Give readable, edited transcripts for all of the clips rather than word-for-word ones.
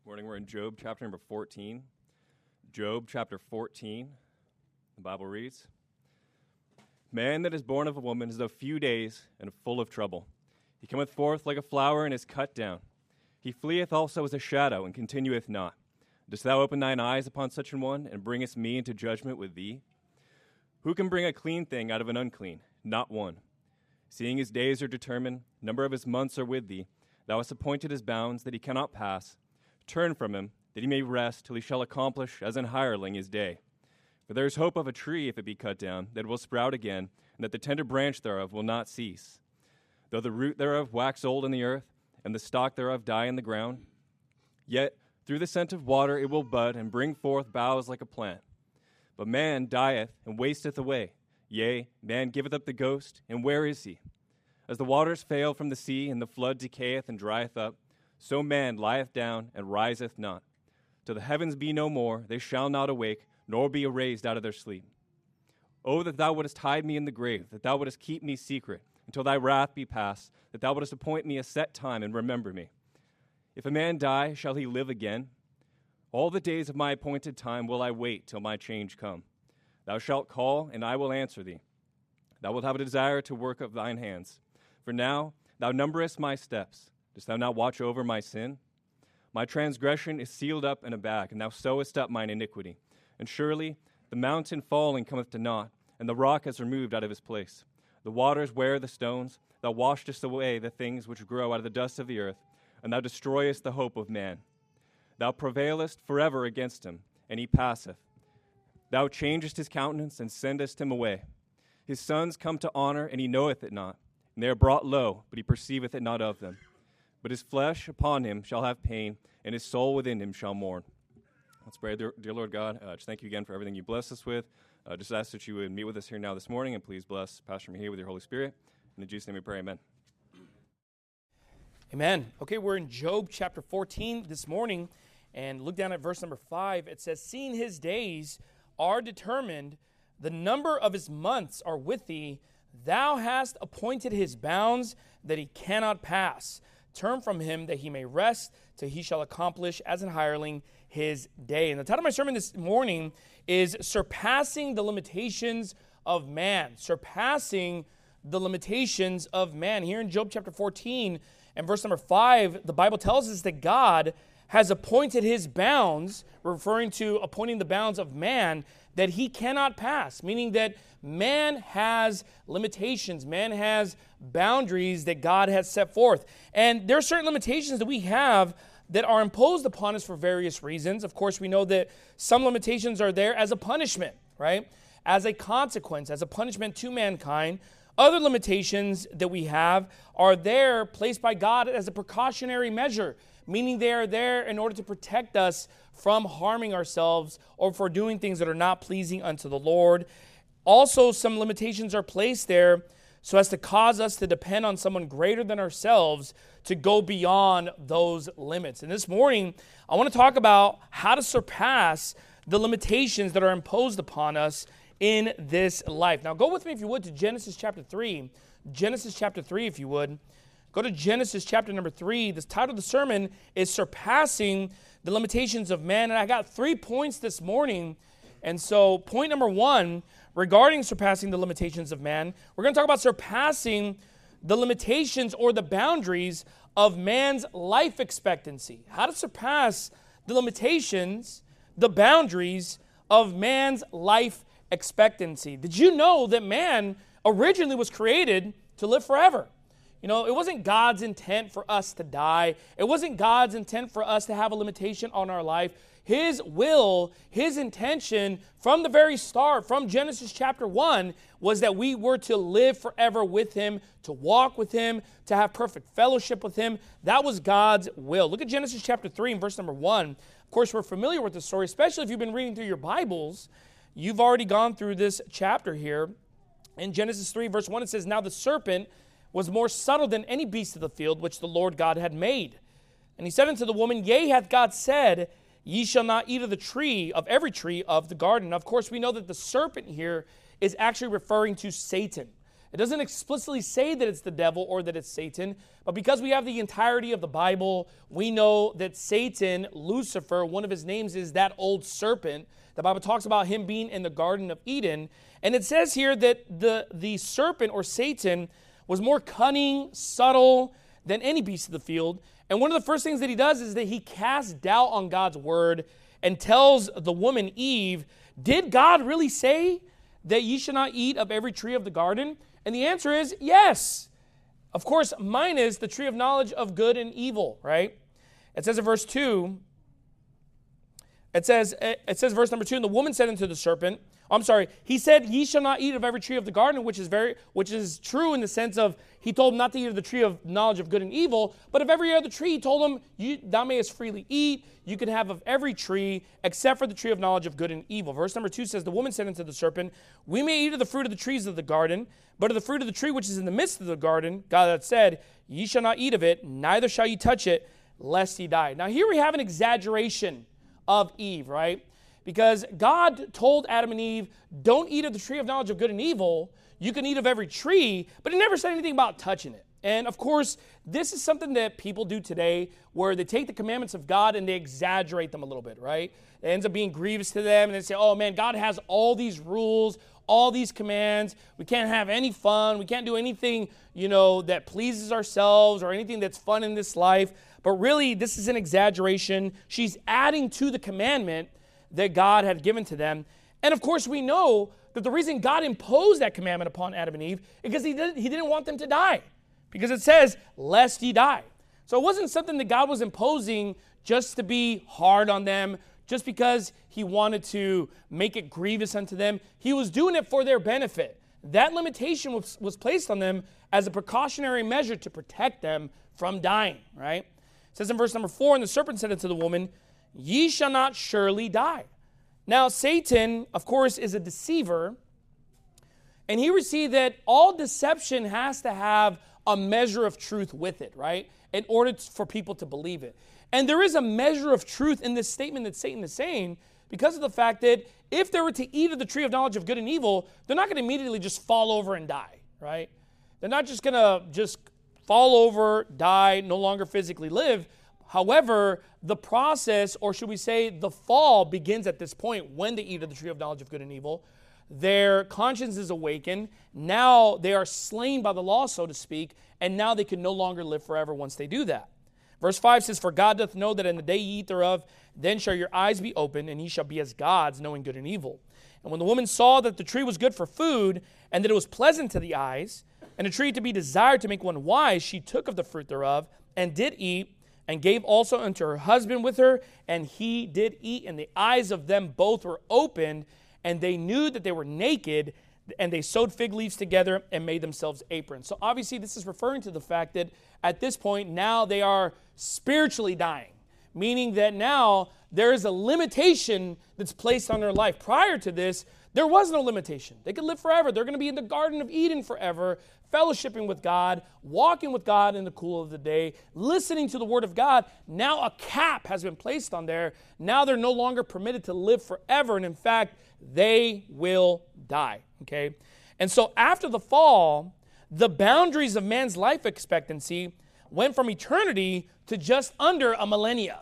Morning, we're in Job chapter number 14. Job chapter 14, the Bible reads, Man that is born of a woman is of few days and full of trouble. He cometh forth like a flower and is cut down. He fleeth also as a shadow and continueth not. Dost thou open thine eyes upon such an one and bringest me into judgment with thee? Who can bring a clean thing out of an unclean? Not one. Seeing his days are determined, number of his months are with thee. Thou hast appointed his bounds that he cannot pass. Turn from him, that he may rest till he shall accomplish as an hireling his day. For there is hope of a tree, if it be cut down, that it will sprout again, and that the tender branch thereof will not cease. Though the root thereof wax old in the earth, and the stalk thereof die in the ground, yet through the scent of water it will bud, and bring forth boughs like a plant. But man dieth and wasteth away. Yea, man giveth up the ghost, and where is he? As the waters fail from the sea, and the flood decayeth and drieth up, so man lieth down and riseth not. Till the heavens be no more, they shall not awake, nor be raised out of their sleep. Oh, that thou wouldest hide me in the grave, that thou wouldest keep me secret, until thy wrath be past, that thou wouldest appoint me a set time and remember me. If a man die, shall he live again? All the days of my appointed time will I wait till my change come. Thou shalt call, and I will answer thee. Thou wilt have a desire to work of thine hands. For now thou numberest my steps. Dost thou not watch over my sin? My transgression is sealed up in a bag, and thou sewest up mine iniquity. And surely the mountain falling cometh to naught, and the rock is removed out of his place. The waters wear the stones. Thou washest away the things which grow out of the dust of the earth, and thou destroyest the hope of man. Thou prevailest forever against him, and he passeth. Thou changest his countenance, and sendest him away. His sons come to honor, and he knoweth it not. And they are brought low, but he perceiveth it not of them. But his flesh upon him shall have pain, and his soul within him shall mourn. Let's pray. Dear Lord God, just thank you again for everything you bless us with. Just ask that you would meet with us here now this morning, and please bless Pastor Mejia with your Holy Spirit. In Jesus' name we pray, amen. Amen. Okay, we're in Job chapter 14 this morning, and look down at verse number 5. It says, Seeing his days are determined, the number of his months are with thee. Thou hast appointed his bounds that he cannot pass. Turn from him that he may rest till he shall accomplish as an hireling his day. And the title of my sermon this morning is Surpassing the Limitations of Man. Surpassing the limitations of man. Here in Job chapter 14 and verse number 5, the Bible tells us that God has appointed his bounds, referring to appointing the bounds of man, that he cannot pass, meaning that man has limitations. Man has boundaries that God has set forth. And there are certain limitations that we have that are imposed upon us for various reasons. Of course, we know that some limitations are there as a punishment, right? As a consequence, as a punishment to mankind. Other limitations that we have are there placed by God as a precautionary measure, meaning they are there in order to protect us from harming ourselves or for doing things that are not pleasing unto the Lord. Also, some limitations are placed there so as to cause us to depend on someone greater than ourselves to go beyond those limits. And this morning, I want to talk about how to surpass the limitations that are imposed upon us in this life. Now, go with me, if you would, to Genesis chapter 3. Genesis chapter 3, if you would. Go to Genesis chapter number 3. The title of the sermon is Surpassing the Limitations of Man. And I got 3 points this morning. And so point number 1, regarding surpassing the limitations of man, we're going to talk about surpassing the limitations or the boundaries of man's life expectancy. How to surpass the limitations, the boundaries of man's life expectancy. Did you know that man originally was created to live forever? You know, it wasn't God's intent for us to die. It wasn't God's intent for us to have a limitation on our life. His will, his intention from the very start, from Genesis chapter 1, was that we were to live forever with him, to walk with him, to have perfect fellowship with him. That was God's will. Look at Genesis chapter 3 and verse number 1. Of course, we're familiar with the story, especially if you've been reading through your Bibles. You've already gone through this chapter here. In Genesis 3, verse 1, it says, Now the serpent was more subtle than any beast of the field which the Lord God had made. And he said unto the woman, Yea, hath God said, Ye shall not eat of the tree, of every tree of the garden. Of course, we know that the serpent here is actually referring to Satan. It doesn't explicitly say that it's the devil or that it's Satan, but because we have the entirety of the Bible, we know that Satan, Lucifer, one of his names is that old serpent. The Bible talks about him being in the Garden of Eden, and it says here that the serpent or Satan was more cunning, subtle than any beast of the field. And one of the first things that he does is that he casts doubt on God's word and tells the woman Eve, did God really say that ye should not eat of every tree of the garden? And the answer is yes. Of course, minus the tree of knowledge of good and evil, right? It says in verse 2, it says verse number 2, and the woman said unto the serpent, he said, ye shall not eat of every tree of the garden, which is true in the sense of he told him not to eat of the tree of knowledge of good and evil, but of every other tree he told him, thou mayest freely eat, you can have of every tree except for the tree of knowledge of good and evil. Verse number 2 says, the woman said unto the serpent, we may eat of the fruit of the trees of the garden, but of the fruit of the tree which is in the midst of the garden, God hath said, ye shall not eat of it, neither shall ye touch it, lest ye die. Now here we have an exaggeration of Eve, right? Because God told Adam and Eve, don't eat of the tree of knowledge of good and evil. You can eat of every tree, but he never said anything about touching it. And of course, this is something that people do today where they take the commandments of God and they exaggerate them a little bit, right? It ends up being grievous to them and they say, oh man, God has all these rules, all these commands. We can't have any fun. We can't do anything, that pleases ourselves or anything that's fun in this life. But really, this is an exaggeration. She's adding to the commandment that God had given to them. And of course, we know that the reason God imposed that commandment upon Adam and Eve is because he didn't want them to die. Because it says, lest ye die. So it wasn't something that God was imposing just to be hard on them, just because he wanted to make it grievous unto them. He was doing it for their benefit. That limitation was placed on them as a precautionary measure to protect them from dying, right? It says in verse number 4, and the serpent said unto the woman, ye shall not surely die. Now, Satan, of course, is a deceiver, and he received that all deception has to have a measure of truth with it, right? In order for people to believe it. And there is a measure of truth in this statement that Satan is saying because of the fact that if they were to eat of the tree of knowledge of good and evil, they're not going to immediately just fall over and die, right? They're not just going to just fall over, die, no longer physically live. However, the process, or should we say the fall, begins at this point when they eat of the tree of knowledge of good and evil. Their conscience is awakened. Now they are slain by the law, so to speak, and now they can no longer live forever once they do that. Verse 5 says, for God doth know that in the day ye eat thereof, then shall your eyes be opened, and ye shall be as gods, knowing good and evil. And when the woman saw that the tree was good for food, and that it was pleasant to the eyes, and a tree to be desired to make one wise, she took of the fruit thereof, and did eat, and gave also unto her husband with her, and he did eat, and the eyes of them both were opened, and they knew that they were naked, and they sewed fig leaves together and made themselves aprons. So obviously this is referring to the fact that at this point now they are spiritually dying, meaning that now there is a limitation that's placed on their life. Prior to this, there was no limitation. They could live forever. They're going to be in the Garden of Eden forever, fellowshipping with God, walking with God in the cool of the day, listening to the Word of God. Now a cap has been placed on there. Now they're no longer permitted to live forever, and in fact, they will die, okay? And so after the fall, the boundaries of man's life expectancy went from eternity to just under a millennia.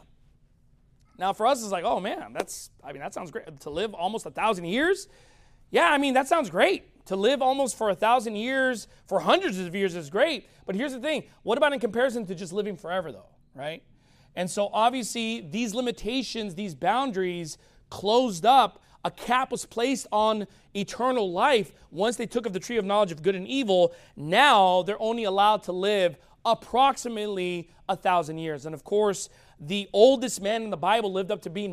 Now for us, it's like, oh man, that sounds great. To live almost 1,000 years? Yeah, that sounds great. To live almost for 1,000 years, for hundreds of years is great. But here's the thing. What about in comparison to just living forever though, right? And so obviously these limitations, these boundaries closed up. A cap was placed on eternal life once they took of the tree of knowledge of good and evil. Now they're only allowed to live approximately 1,000 years. And of course, the oldest man in the Bible lived up to be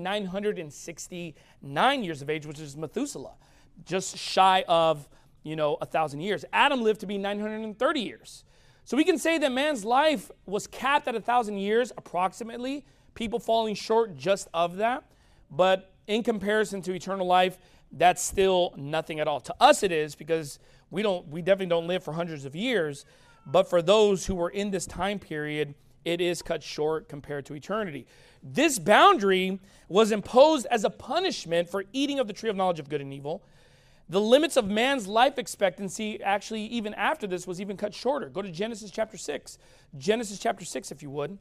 969 years of age, which is Methuselah, just shy of 1,000 years. Adam lived to be 930 years. So we can say that man's life was capped at 1,000 years approximately, people falling short just of that. But in comparison to eternal life, that's still nothing at all. To us it is, because we definitely don't live for hundreds of years, but for those who were in this time period, it is cut short compared to eternity. This boundary was imposed as a punishment for eating of the tree of knowledge of good and evil. The limits of man's life expectancy, actually, even after this, was even cut shorter. Go to Genesis chapter 6. Genesis chapter 6, if you would.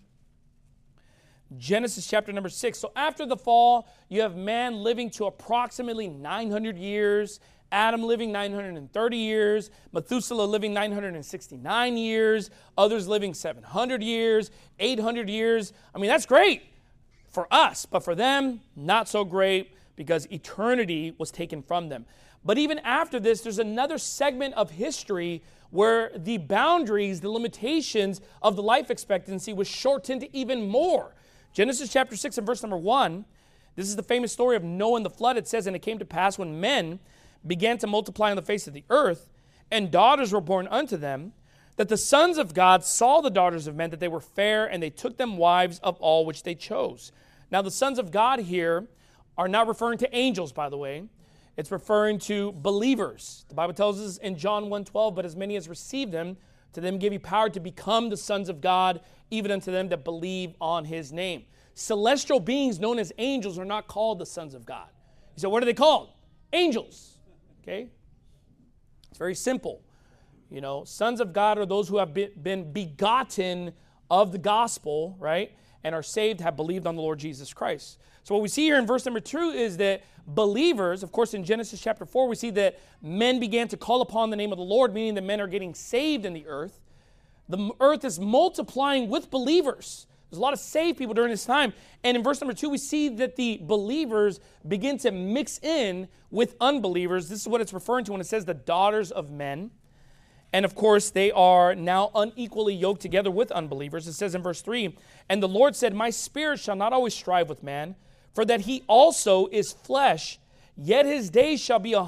Genesis chapter number 6. So after the fall, you have man living to approximately 900 years, Adam living 930 years, Methuselah living 969 years, others living 700 years, 800 years. I mean, that's great for us, but for them, not so great because eternity was taken from them. But even after this, there's another segment of history where the boundaries, the limitations of the life expectancy was shortened even more. Genesis chapter 6 and verse number 1, this is the famous story of Noah and the flood. It says, "And it came to pass when men began to multiply on the face of the earth, and daughters were born unto them, that the sons of God saw the daughters of men, that they were fair, and they took them wives of all which they chose." Now the sons of God here are not referring to angels, by the way. It's referring to believers. The Bible tells us in John 1:12, "But as many as received them, to them give he power to become the sons of God, even unto them that believe on his name." Celestial beings known as angels are not called the sons of God. You say, what are they called? Angels. Okay? It's very simple. You know, sons of God are those who have been begotten of the gospel, right? And are saved, have believed on the Lord Jesus Christ. So what we see here in verse number 2 is that believers, of course in Genesis chapter 4, we see that men began to call upon the name of the Lord, meaning that men are getting saved in the earth. The earth is multiplying with believers. There's a lot of saved people during this time. And in verse number 2, we see that the believers begin to mix in with unbelievers. This is what it's referring to when it says the daughters of men. And of course, they are now unequally yoked together with unbelievers. It says in verse 3, "And the Lord said, My spirit shall not always strive with man, for that he also is flesh, yet his days shall be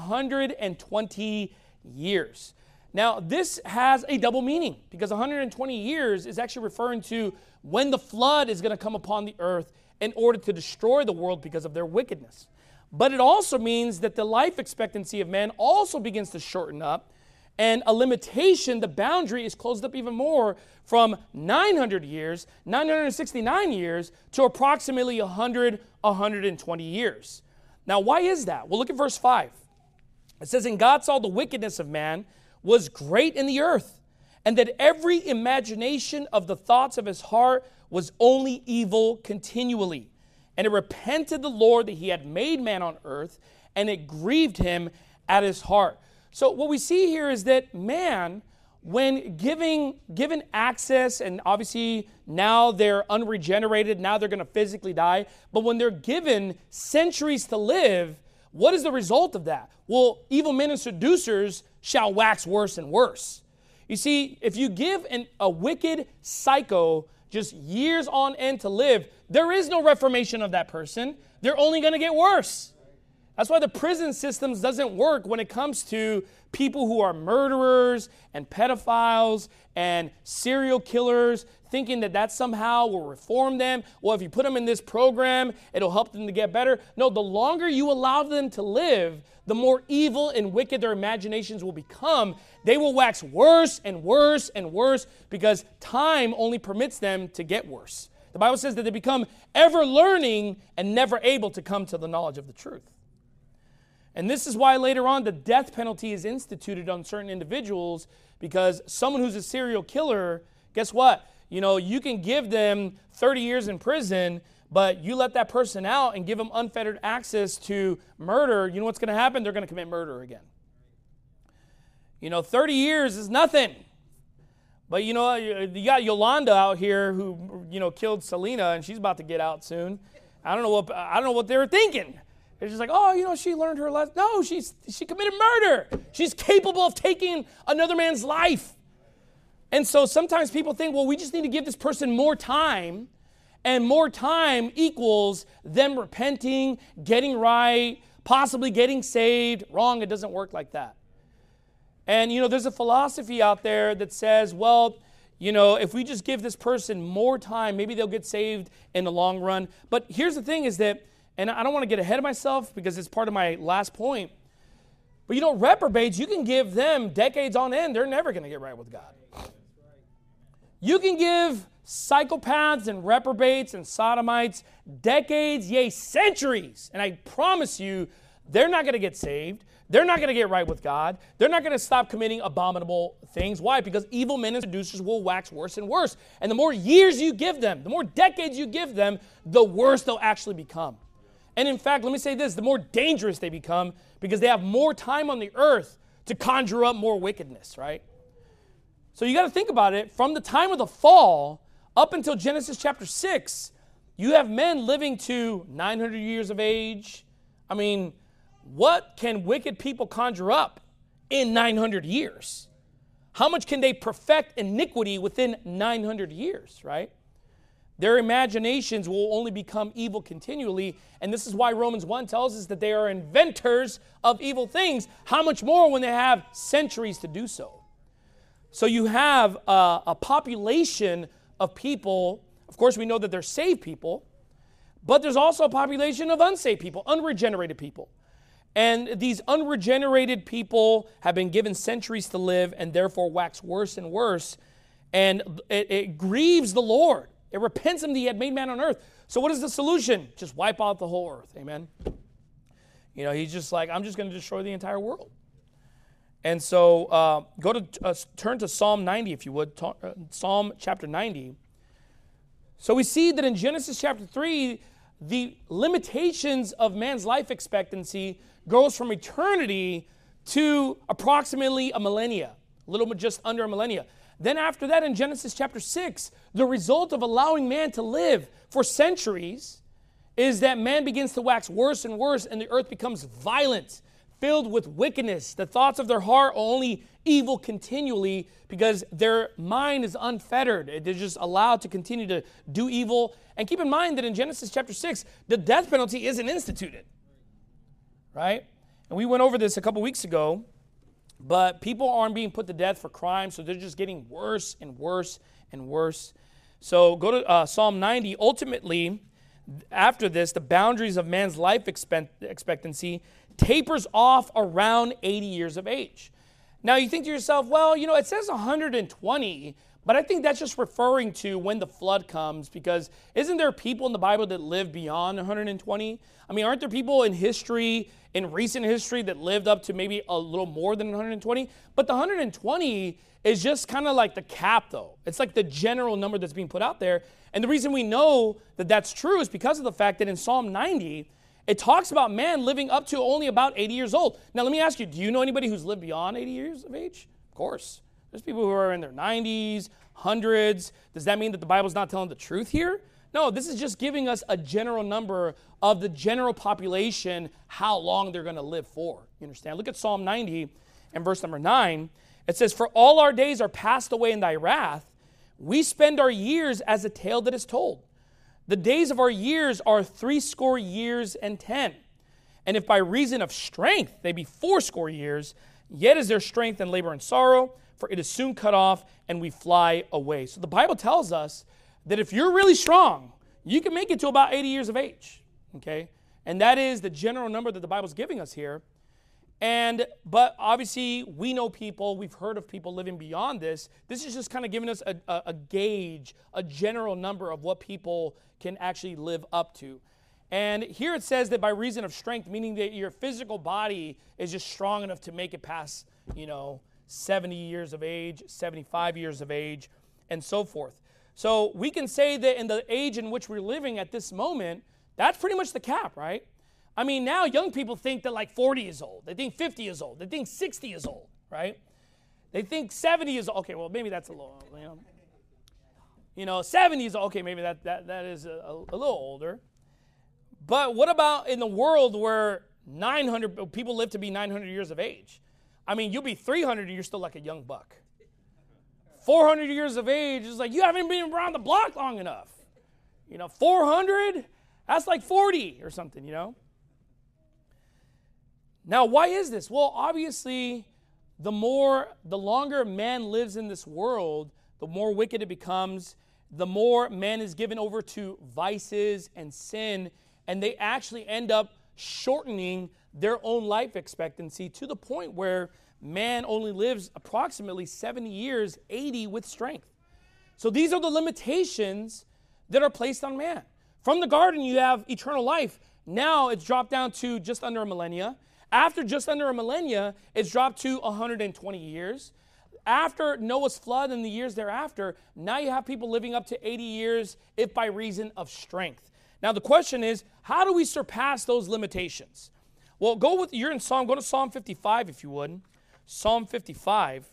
120 years. Now, this has a double meaning, because 120 years is actually referring to when the flood is going to come upon the earth in order to destroy the world because of their wickedness. But it also means that the life expectancy of man also begins to shorten up, and a limitation, the boundary is closed up even more from 900 years, 969 years, to approximately 120 years. Now, why is that? Well, look at verse 5. It says, "And God saw the wickedness of man was great in the earth, and that every imagination of the thoughts of his heart was only evil continually. And it repented the Lord that he had made man on earth, and it grieved him at his heart." So what we see here is that man, when given access, and obviously now they're unregenerated, now they're going to physically die, but when they're given centuries to live, what is the result of that? Well, evil men and seducers shall wax worse and worse. You see, if you give a wicked psycho just years on end to live, there is no reformation of that person. They're only going to get worse. That's why the prison systems doesn't work when it comes to people who are murderers and pedophiles and serial killers, thinking that that somehow will reform them. Well, if you put them in this program, it'll help them to get better. No, the longer you allow them to live, the more evil and wicked their imaginations will become. They will wax worse and worse and worse because time only permits them to get worse. The Bible says that they become ever learning and never able to come to the knowledge of the truth. And this is why later on the death penalty is instituted on certain individuals, because someone who's a serial killer, guess what? You know, you can give them 30 years in prison, but you let that person out and give them unfettered access to murder, you know what's going to happen? They're going to commit murder again. You know, 30 years is nothing. But you know, you got Yolanda out here who, you know, killed Selena, and she's about to get out soon. I don't know what they were thinking. They're just like, oh, you know, she learned her lesson. No, she committed murder. She's capable of taking another man's life. And so sometimes people think, well, we just need to give this person more time, and more time equals them repenting, getting right, possibly getting saved. Wrong, it doesn't work like that. And, you know, there's a philosophy out there that says, well, you know, if we just give this person more time, maybe they'll get saved in the long run. But here's the thing is that, and I don't want to get ahead of myself because it's part of my last point, but you know, reprobates, you can give them decades on end, they're never going to get right with God. You can give psychopaths and reprobates and sodomites decades, yea, centuries, and I promise you, they're not going to get saved. They're not going to get right with God. They're not going to stop committing abominable things. Why? Because evil men and seducers will wax worse and worse. And the more years you give them, the more decades you give them, the worse they'll actually become. And in fact, let me say this, the more dangerous they become because they have more time on the earth to conjure up more wickedness, right? So you got to think about it. From the time of the fall up until Genesis chapter 6, you have men living to 900 years of age. I mean, what can wicked people conjure up in 900 years? How much can they perfect iniquity within 900 years, right? Their imaginations will only become evil continually, and this is why Romans 1 tells us that they are inventors of evil things. How much more when they have centuries to do so? So you have a population of people. Of course, we know that they're saved people, but there's also a population of unsaved people, unregenerated people. And these unregenerated people have been given centuries to live and therefore wax worse and worse. And it grieves the Lord. It repents him that he had made man on earth. So what is the solution? Just wipe out the whole earth. Amen. You know, he's just like, I'm just going to destroy the entire world. And so turn to Psalm 90, if you would. Psalm chapter 90. So we see that in Genesis chapter 3, the limitations of man's life expectancy goes from eternity to approximately a millennia, a little bit just under a millennia. Then after that, in Genesis chapter 6, the result of allowing man to live for centuries is that man begins to wax worse and worse, and the earth becomes violent, filled with wickedness. The thoughts of their heart are only evil continually because their mind is unfettered. They're just allowed to continue to do evil. And keep in mind that in Genesis chapter 6, the death penalty isn't instituted, right? And we went over this a couple weeks ago, but people aren't being put to death for crime, so they're just getting worse and worse and worse. So go to Psalm 90. Ultimately, after this, the boundaries of man's life expectancy tapers off around 80 years of age. Now, you think to yourself, well, you know, it says 120, but I think that's just referring to when the flood comes, because isn't there people in the Bible that live beyond 120? I mean, aren't there people in history, in recent history, that lived up to maybe a little more than 120? But the 120 is just kind of like the cap, though. It's like the general number that's being put out there. And the reason we know that that's true is because of the fact that in Psalm 90, it talks about man living up to only about 80 years old. Now, let me ask you, do you know anybody who's lived beyond 80 years of age? Of course. There's people who are in their 90s, hundreds. Does that mean that the Bible's not telling the truth here? No, this is just giving us a general number of the general population, how long they're going to live for. You understand? Look at Psalm 90 and verse number 9. It says, "For all our days are passed away in thy wrath. We spend our years as a tale that is told. The days of our years are 80 years and 10. And if by reason of strength they be 80 years, yet is there strength and labor and sorrow, for it is soon cut off, and we fly away." So the Bible tells us that if you're really strong, you can make it to about 80 years of age, okay? And that is the general number that the Bible's giving us here. But obviously, we know people, we've heard of people living beyond this. This is just kind of giving us a gauge, a general number of what people can actually live up to. And here it says that by reason of strength, meaning that your physical body is just strong enough to make it past, 70 years of age, 75 years of age, and so forth. So we can say that in the age in which we're living at this moment, that's pretty much the cap, right? I mean, now young people think that like 40 is old. They think 50 is old. They think 60 is old, right? They think 70 is, okay, well, maybe that's a little, 70 is, okay, maybe that is a little older. But what about in the world where 900 people live to be 900 years of age? I mean, you'll be 300 and you're still like a young buck. 400 years of age is like, you haven't been around the block long enough. 400, that's like 40 or something, Now, why is this? Well, obviously, the longer man lives in this world, the more wicked it becomes, the more man is given over to vices and sin, and they actually end up shortening their own life expectancy to the point where man only lives approximately 70 years, 80 with strength. So these are the limitations that are placed on man. From the garden, you have eternal life. Now it's dropped down to just under a millennia. After just under a millennia, it's dropped to 120 years. After Noah's flood and the years thereafter, now you have people living up to 80 years if by reason of strength. Now the question is, how do we surpass those limitations? Well, you're in Psalm, go to Psalm 55 if you would. Psalm 55.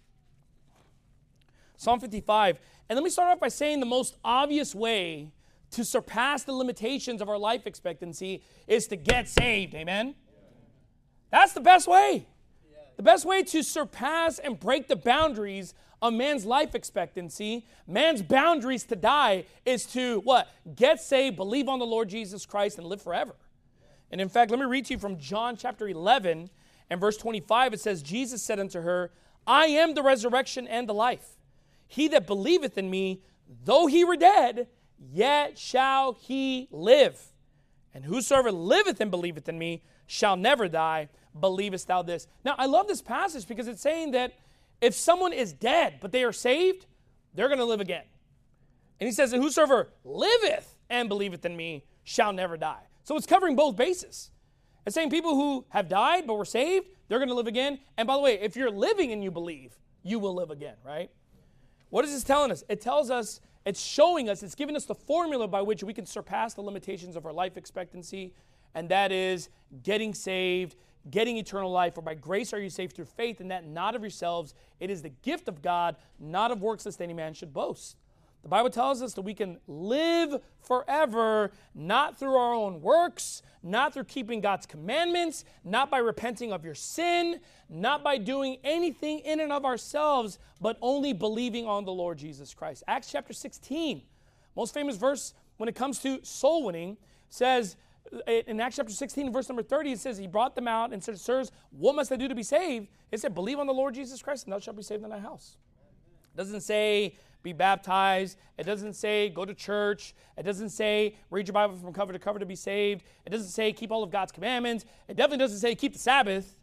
Psalm 55. And let me start off by saying the most obvious way to surpass the limitations of our life expectancy is to get saved. Amen? That's the best way. The best way to surpass and break the boundaries of man's life expectancy, man's boundaries to die, is to what? Get saved, believe on the Lord Jesus Christ, and live forever. And in fact, let me read to you from John chapter 11 and verse 25. It says, Jesus said unto her, I am the resurrection and the life. He that believeth in me, though he were dead, yet shall he live. And whosoever liveth and believeth in me shall never die. Believest thou this? Now, I love this passage because it's saying that if someone is dead, but they are saved, they're going to live again. And he says, and whosoever liveth and believeth in me shall never die. So it's covering both bases. It's saying people who have died but were saved, they're going to live again. And by the way, if you're living and you believe, you will live again, right? What is this telling us? It tells us, it's showing us, it's giving us the formula by which we can surpass the limitations of our life expectancy, and that is getting saved, getting eternal life. For by grace are you saved through faith, and that not of yourselves. It is the gift of God, not of works, lest any man should boast. The Bible tells us that we can live forever, not through our own works, not through keeping God's commandments, not by repenting of your sin, not by doing anything in and of ourselves, but only believing on the Lord Jesus Christ. Acts chapter 16, most famous verse when it comes to soul winning, says, in Acts chapter 16, verse number 30, it says, he brought them out and said, sirs, what must I do to be saved? It said, believe on the Lord Jesus Christ, and thou shalt be saved in thy house. It doesn't say be baptized. It doesn't say go to church. It doesn't say read your Bible from cover to cover to be saved. It doesn't say keep all of God's commandments. It definitely doesn't say keep the Sabbath.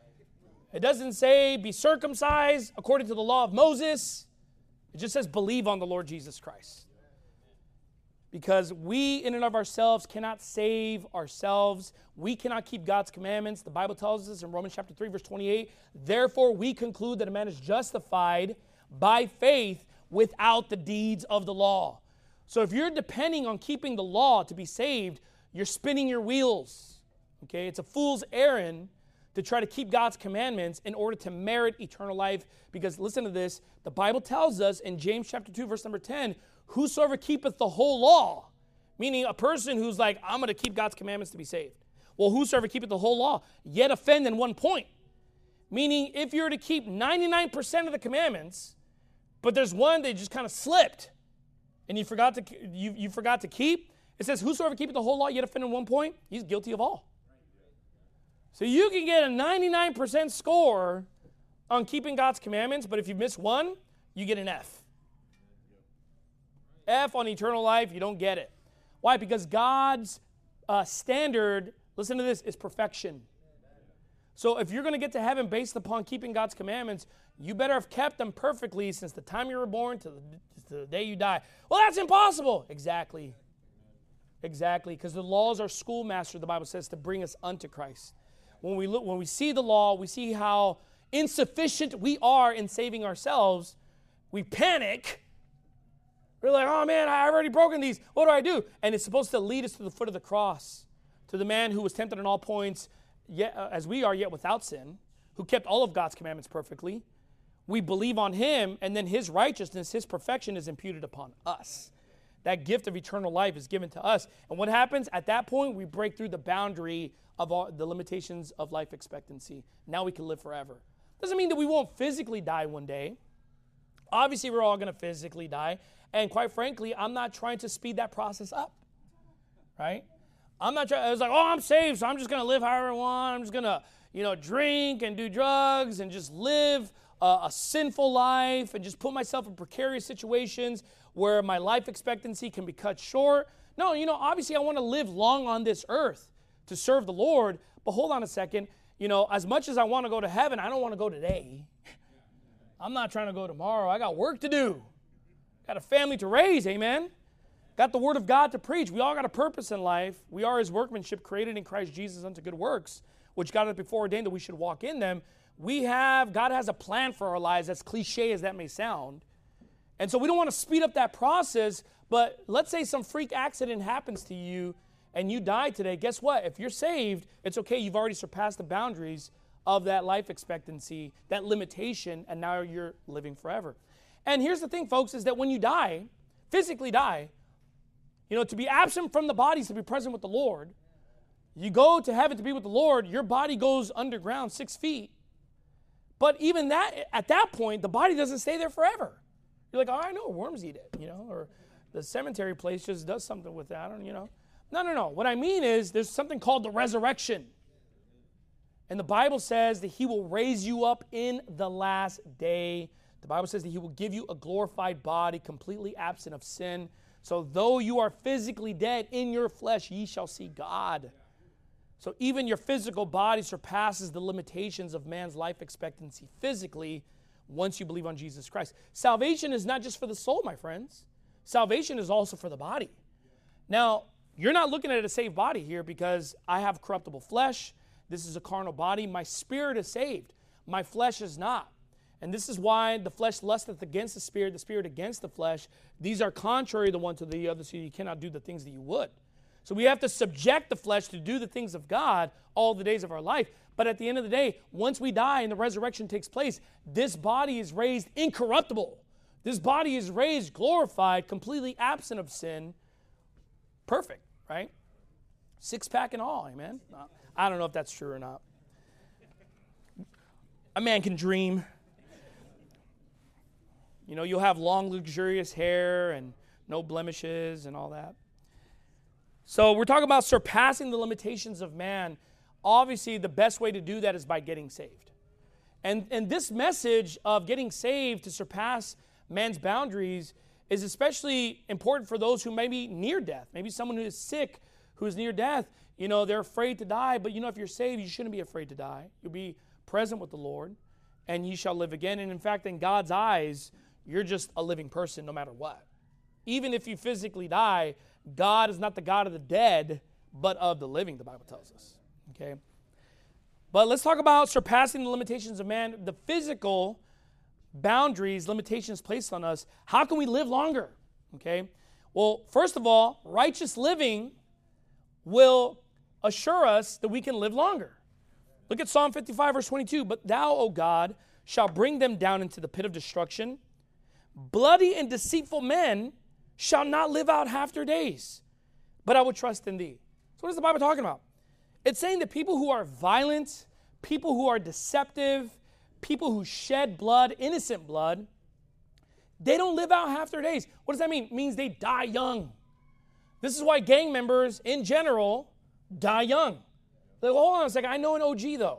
It doesn't say be circumcised according to the law of Moses. It just says believe on the Lord Jesus Christ. Because we in and of ourselves cannot save ourselves. We cannot keep God's commandments. The Bible tells us in Romans chapter 3, verse 28, therefore we conclude that a man is justified by faith without the deeds of the law. So if you're depending on keeping the law to be saved, you're spinning your wheels. Okay, it's a fool's errand to try to keep God's commandments in order to merit eternal life. Because listen to this, the Bible tells us in James chapter 2, verse number 10, whosoever keepeth the whole law, meaning a person who's like, I'm going to keep God's commandments to be saved. Well, whosoever keepeth the whole law, yet offend in one point. Meaning, if you're to keep 99% of the commandments, but there's one that just kind of slipped, and you forgot to keep, it says, whosoever keepeth the whole law, yet offend in one point, he's guilty of all. So you can get a 99% score on keeping God's commandments, but if you miss one, you get an F. F on eternal life, you don't get it. Why? Because God's standard, listen to this, is perfection. So if you're going to get to heaven based upon keeping God's commandments, you better have kept them perfectly since the time you were born to the day you die. Well, that's impossible. Exactly. Because the laws are schoolmaster, the Bible says, to bring us unto Christ. When we see the law, we see how insufficient we are in saving ourselves. We panic. We're like, oh man, I've already broken these. What do I do? And it's supposed to lead us to the foot of the cross, to the man who was tempted in all points, yet, as we are, yet without sin, who kept all of God's commandments perfectly. We believe on him, and then his righteousness, his perfection is imputed upon us. That gift of eternal life is given to us. And what happens? At that point, we break through the boundary of the limitations of life expectancy. Now we can live forever. Doesn't mean that we won't physically die one day. Obviously, we're all going to physically die. And quite frankly, I'm not trying to speed that process up. Right? I'm not trying, it's like, oh, I'm saved, so I'm just going to live however I want. I'm just going to, drink and do drugs and just live a sinful life and just put myself in precarious situations where my life expectancy can be cut short. No, obviously I want to live long on this earth to serve the Lord. But hold on a second. As much as I want to go to heaven, I don't want to go today. I'm not trying to go tomorrow. I got work to do. Got a family to raise, amen? got the word of God to preach. We all got a purpose in life. We are his workmanship created in Christ Jesus unto good works, which God hath before ordained that we should walk in them. God has a plan for our lives, as cliche as that may sound. And so we don't want to speed up that process, but let's say some freak accident happens to you and you die today. Guess what? If you're saved, it's okay. You've already surpassed the boundaries of that life expectancy, that limitation, and now you're living forever. And here's the thing, folks, is that when you die, physically die, to be absent from the body is to be present with the Lord. You go to heaven to be with the Lord, your body goes underground 6 feet. But even at that point, the body doesn't stay there forever. You're like, oh, I know, worms eat it, or the cemetery place just does something with that, No. What I mean is there's something called the resurrection. And the Bible says that he will raise you up in the last day. The Bible says that he will give you a glorified body, completely absent of sin. So though you are physically dead in your flesh, ye shall see God. So even your physical body surpasses the limitations of man's life expectancy physically once you believe on Jesus Christ. Salvation is not just for the soul, my friends. Salvation is also for the body. Now, you're not looking at a saved body here because I have corruptible flesh. This is a carnal body. My spirit is saved. My flesh is not. And this is why the flesh lusteth against the spirit against the flesh. These are contrary the one to the other, so you cannot do the things that you would. So we have to subject the flesh to do the things of God all the days of our life. But at the end of the day, once we die and the resurrection takes place, this body is raised incorruptible. This body is raised glorified, completely absent of sin. Perfect, right? 6-pack and all, amen? I don't know if that's true or not. A man can dream. You'll have long, luxurious hair and no blemishes and all that. So we're talking about surpassing the limitations of man. Obviously, the best way to do that is by getting saved. And this message of getting saved to surpass man's boundaries is especially important for those who may be near death. Maybe someone who is sick, who is near death. They're afraid to die, but if you're saved, you shouldn't be afraid to die. You'll be present with the Lord, and ye shall live again. And in fact, in God's eyes, you're just a living person no matter what. Even if you physically die, God is not the God of the dead, but of the living, the Bible tells us. Okay? But let's talk about surpassing the limitations of man, the physical boundaries, limitations placed on us. How can we live longer? Okay? Well, first of all, righteous living will assure us that we can live longer. Look at Psalm 55, verse 22. But thou, O God, shalt bring them down into the pit of destruction. Bloody and deceitful men shall not live out half their days, but I will trust in thee. So what is the Bible talking about? It's saying that people who are violent, people who are deceptive, people who shed blood, innocent blood, they don't live out half their days. What does that mean? It means they die young. This is why gang members, in general, die young. Like, hold on a second, I know an OG, though.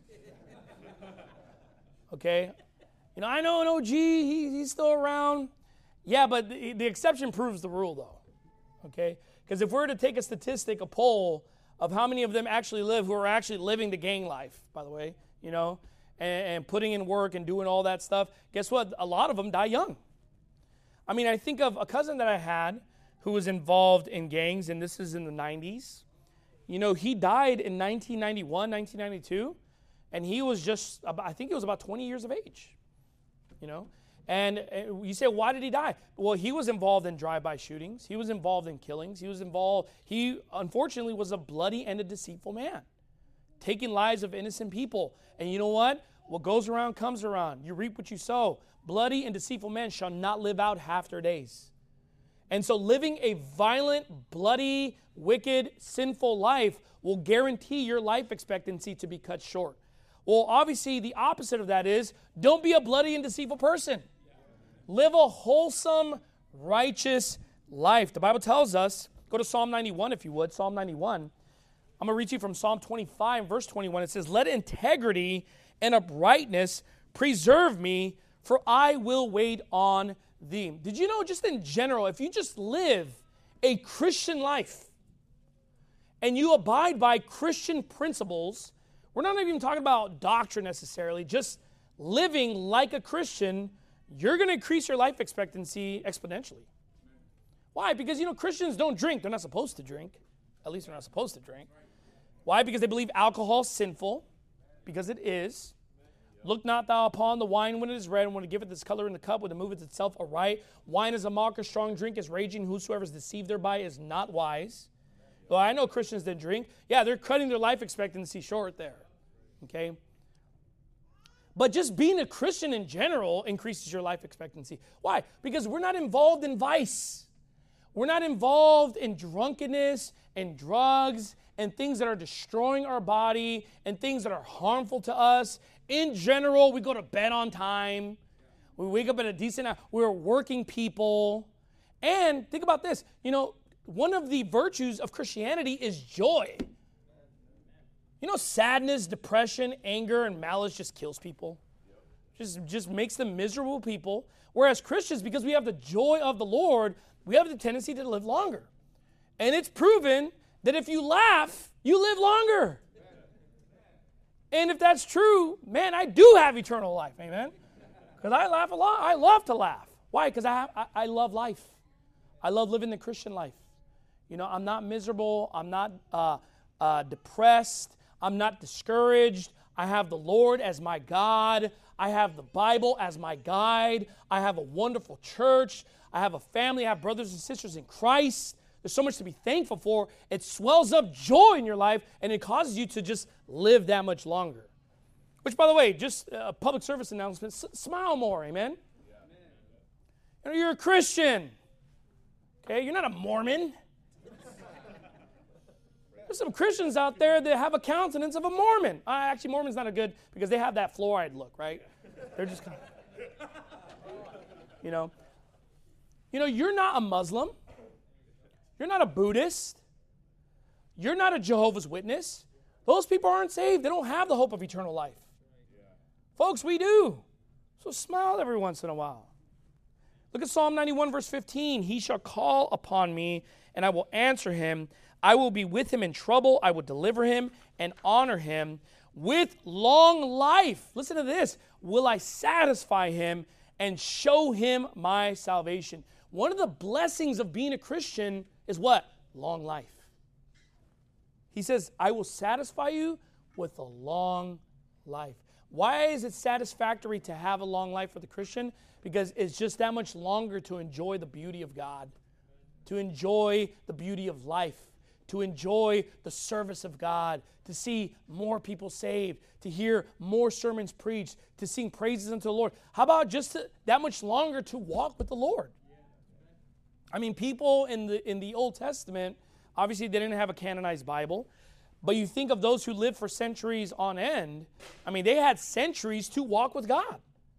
Okay? I know an OG, he's still around. Yeah, but the exception proves the rule, though. Okay? Because if we're to take a statistic, a poll of how many of them actually live, who are actually living the gang life, by the way, and putting in work and doing all that stuff, guess what? A lot of them die young. I think of a cousin that I had who was involved in gangs, and this is in the 90s. He died in 1991, 1992, and he was I think he was about 20 years of age. And you say, why did he die? Well, he was involved in drive-by shootings. He was involved in killings. He unfortunately was a bloody and a deceitful man, taking lives of innocent people. And you know what? What goes around comes around. You reap what you sow. Bloody and deceitful men shall not live out half their days. And so living a violent, bloody, wicked, sinful life will guarantee your life expectancy to be cut short. Well, obviously, the opposite of that is don't be a bloody and deceitful person. Live a wholesome, righteous life. The Bible tells us, go to Psalm 91 if you would, Psalm 91. I'm going to read you from Psalm 25, verse 21. It says, let integrity and uprightness preserve me, for I will wait on thee. Did you know, just in general, if you just live a Christian life and you abide by Christian principles, we're not even talking about doctrine necessarily, just living like a Christian, you're going to increase your life expectancy exponentially. Why? Because, Christians don't drink. They're not supposed to drink. At least they're not supposed to drink. Why? Because they believe alcohol is sinful. Because it is. Look not thou upon the wine when it is red, and when it giveth its color in the cup, when it moveth itself aright. Wine is a mocker, strong drink is raging. Whosoever is deceived thereby is not wise. Well, I know Christians that drink. Yeah, they're cutting their life expectancy short there. Okay? But just being a Christian in general increases your life expectancy. Why? Because we're not involved in vice. We're not involved in drunkenness and drugs and things that are destroying our body and things that are harmful to us. In general, we go to bed on time. We wake up at a decent hour. We're working people. And think about this. One of the virtues of Christianity is joy. Sadness, depression, anger, and malice just kills people. Just makes them miserable people. Whereas Christians, because we have the joy of the Lord, we have the tendency to live longer. And it's proven that if you laugh, you live longer. And if that's true, man, I do have eternal life, amen? Because I laugh a lot. I love to laugh. Why? Because I love life. I love living the Christian life. I'm not miserable. I'm not depressed. I'm not discouraged. I have the Lord as my God. I have the Bible as my guide. I have a wonderful church. I have a family. I have brothers and sisters in Christ. There's so much to be thankful for. It swells up joy in your life, and it causes you to just live that much longer. Which, by the way, just a public service announcement, smile more, amen? You're a Christian. Okay, you're not a Mormon. There's some Christians out there that have a countenance of a Mormon. Actually, Mormon's not a good, because they have that fluoride look, right? They're just kind of, you're not a Muslim. You're not a Buddhist. You're not a Jehovah's Witness. Those people aren't saved. They don't have the hope of eternal life. Folks, we do. So smile every once in a while. Look at Psalm 91, verse 15. He shall call upon me, and I will answer him. I will be with him in trouble. I will deliver him and honor him. With long life, listen to this, will I satisfy him and show him my salvation. One of the blessings of being a Christian is what? Long life. He says, I will satisfy you with a long life. Why is it satisfactory to have a long life for the Christian? Because it's just that much longer to enjoy the beauty of God, to enjoy the beauty of life, to enjoy the service of God, to see more people saved, to hear more sermons preached, to sing praises unto the Lord. How about just that much longer to walk with the Lord? I mean, people in the Old Testament, obviously they didn't have a canonized Bible, but you think of those who lived for centuries on end, I mean, they had centuries to walk with God,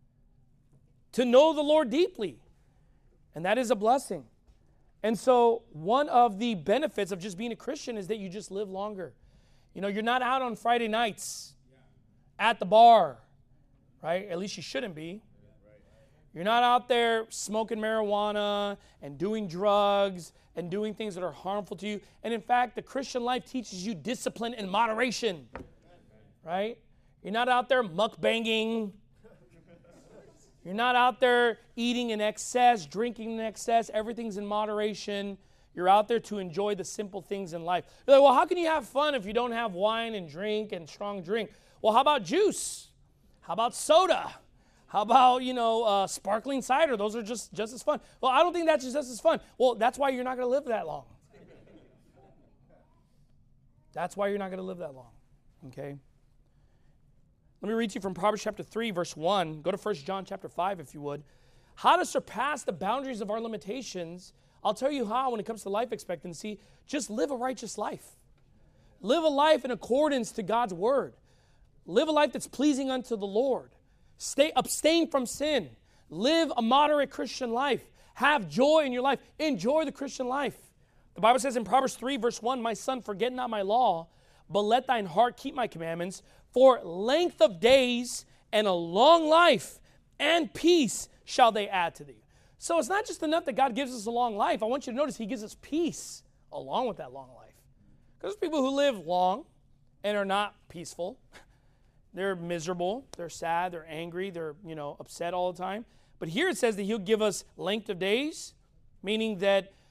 to know the Lord deeply, and that is a blessing. And so one of the benefits of just being a Christian is that you just live longer. You're not out on Friday nights at the bar, right? At least you shouldn't be. You're not out there smoking marijuana and doing drugs and doing things that are harmful to you. And in fact, the Christian life teaches you discipline and moderation, right? You're not out there mukbanging. You're not out there eating in excess, drinking in excess. Everything's in moderation. You're out there to enjoy the simple things in life. You're like, well, how can you have fun if you don't have wine and drink and strong drink? Well, how about juice? How about soda? How about, sparkling cider? Those are just as fun. Well, I don't think that's just as fun. Well, that's why you're not going to live that long. That's why you're not going to live that long, okay? Let me read to you from Proverbs chapter 3, verse 1. Go to 1 John chapter 5, if you would. How to surpass the boundaries of our limitations. I'll tell you how when it comes to life expectancy. Just live a righteous life. Live a life in accordance to God's word. Live a life that's pleasing unto the Lord. Abstain from sin. Live a moderate Christian life. Have joy in your life. Enjoy the Christian life. The Bible says in Proverbs 3, verse 1, My son, forget not my law, but let thine heart keep my commandments. For length of days and a long life and peace shall they add to thee. So it's not just enough that God gives us a long life. I want you to notice he gives us peace along with that long life. Because there's people who live long and are not peaceful. They're miserable, they're sad, they're angry, they're, upset all the time. But here it says that he'll give us length of days, meaning that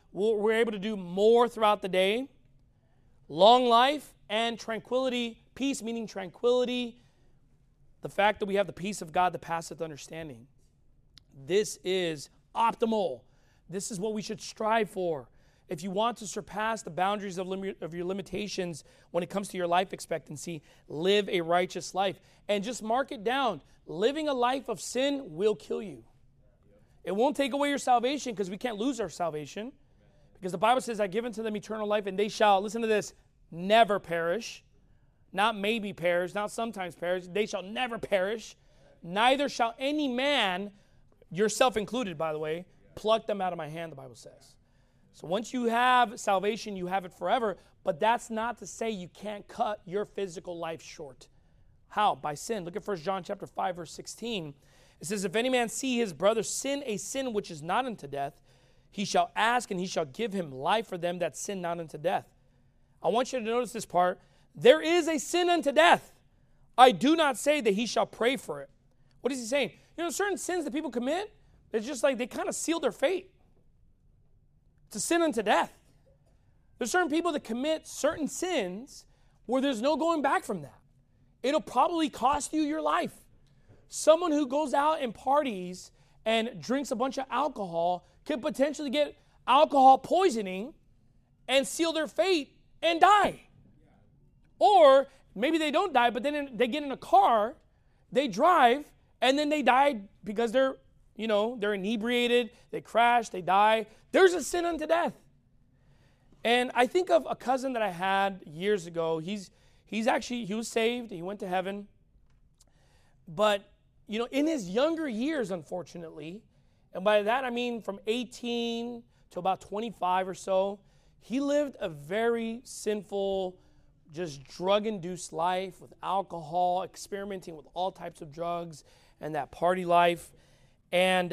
we're able to do more throughout the day. Long life and tranquility, peace meaning tranquility, the fact that we have the peace of God that passeth understanding. This is optimal. This is what we should strive for. If you want to surpass the boundaries of your limitations when it comes to your life expectancy, live a righteous life. And just mark it down. Living a life of sin will kill you. It won't take away your salvation because we can't lose our salvation. Because the Bible says, I give unto them eternal life, and they shall, listen to this, never perish. Not maybe perish, not sometimes perish. They shall never perish. Neither shall any man, yourself included, by the way, pluck them out of my hand, the Bible says. So once you have salvation, you have it forever. But that's not to say you can't cut your physical life short. How? By sin. Look at 1 John chapter 5, verse 16. It says, if any man see his brother sin a sin which is not unto death, he shall ask, and he shall give him life for them that sin not unto death. I want you to notice this part. There is a sin unto death. I do not say that he shall pray for it. What is he saying? You know, certain sins that people commit, it's just like they kind of seal their fate. It's a sin unto death. There's certain people that commit certain sins where there's no going back from that. It'll probably cost you your life. Someone who goes out and parties and drinks a bunch of alcohol could potentially get alcohol poisoning and seal their fate and die. Or maybe they don't die, but then they get in a car, they drive, and then they die because they're inebriated, they crash, they die. There's a sin unto death. And I think of a cousin that I had years ago. He was saved, he went to heaven. But, in his younger years, unfortunately, and by that I mean from 18 to about 25 or so, he lived a very sinful, just drug-induced life with alcohol, experimenting with all types of drugs and that party life. And,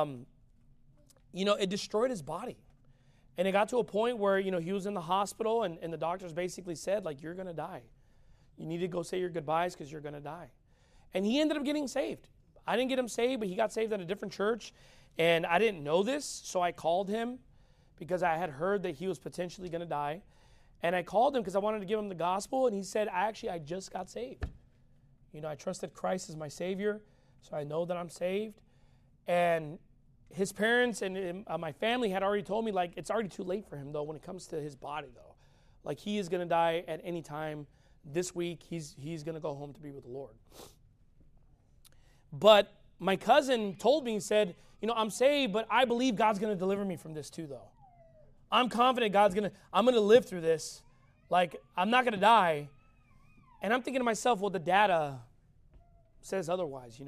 it destroyed his body. And it got to a point where, he was in the hospital and the doctors basically said, like, you're going to die. You need to go say your goodbyes because you're going to die. And he ended up getting saved. I didn't get him saved, but he got saved at a different church. And I didn't know this, so I called him because I had heard that he was potentially going to die. And I called him because I wanted to give him the gospel. And he said, I just got saved. I trusted Christ as my Savior, so I know that I'm saved. And his parents and my family had already told me, like, it's already too late for him, though, when it comes to his body, though. Like, he is going to die at any time this week. He's going to go home to be with the Lord. But my cousin told me, he said, I'm saved, but I believe God's going to deliver me from this too, though. I'm confident I'm going to live through this. Like, I'm not going to die. And I'm thinking to myself, well, the data says otherwise,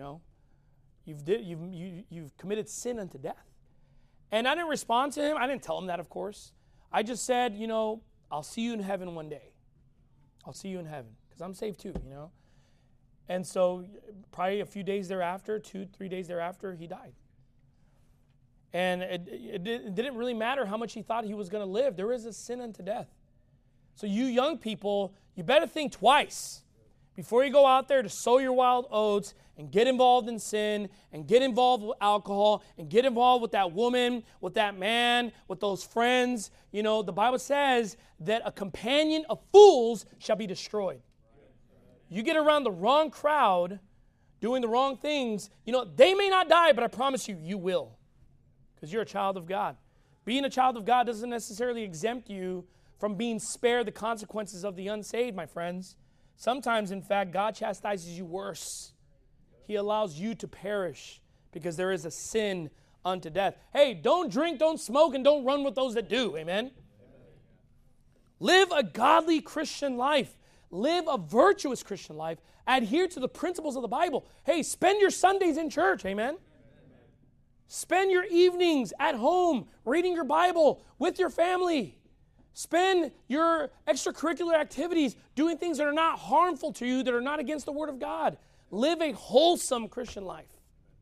You've committed sin unto death. And I didn't respond to him. I didn't tell him that, of course. I just said, I'll see you in heaven one day. I'll see you in heaven because I'm saved too, And so probably a few days thereafter, 2-3 days thereafter, he died. And it didn't really matter how much he thought he was going to live. There is a sin unto death. So you young people, you better think twice before you go out there to sow your wild oats and get involved in sin and get involved with alcohol and get involved with that woman, with that man, with those friends. The Bible says that a companion of fools shall be destroyed. You get around the wrong crowd doing the wrong things, they may not die, but I promise you, you will. Because you're a child of God. Being a child of God doesn't necessarily exempt you from being spared the consequences of the unsaved, my friends. Sometimes, in fact, God chastises you worse. He allows you to perish because there is a sin unto death. Hey, don't drink, don't smoke, and don't run with those that do. Amen? Live a godly Christian life. Live a virtuous Christian life. Adhere to the principles of the Bible. Hey, spend your Sundays in church. Amen? Spend your evenings at home reading your Bible with your family. Spend your extracurricular activities doing things that are not harmful to you, that are not against the Word of God. Live a wholesome Christian life.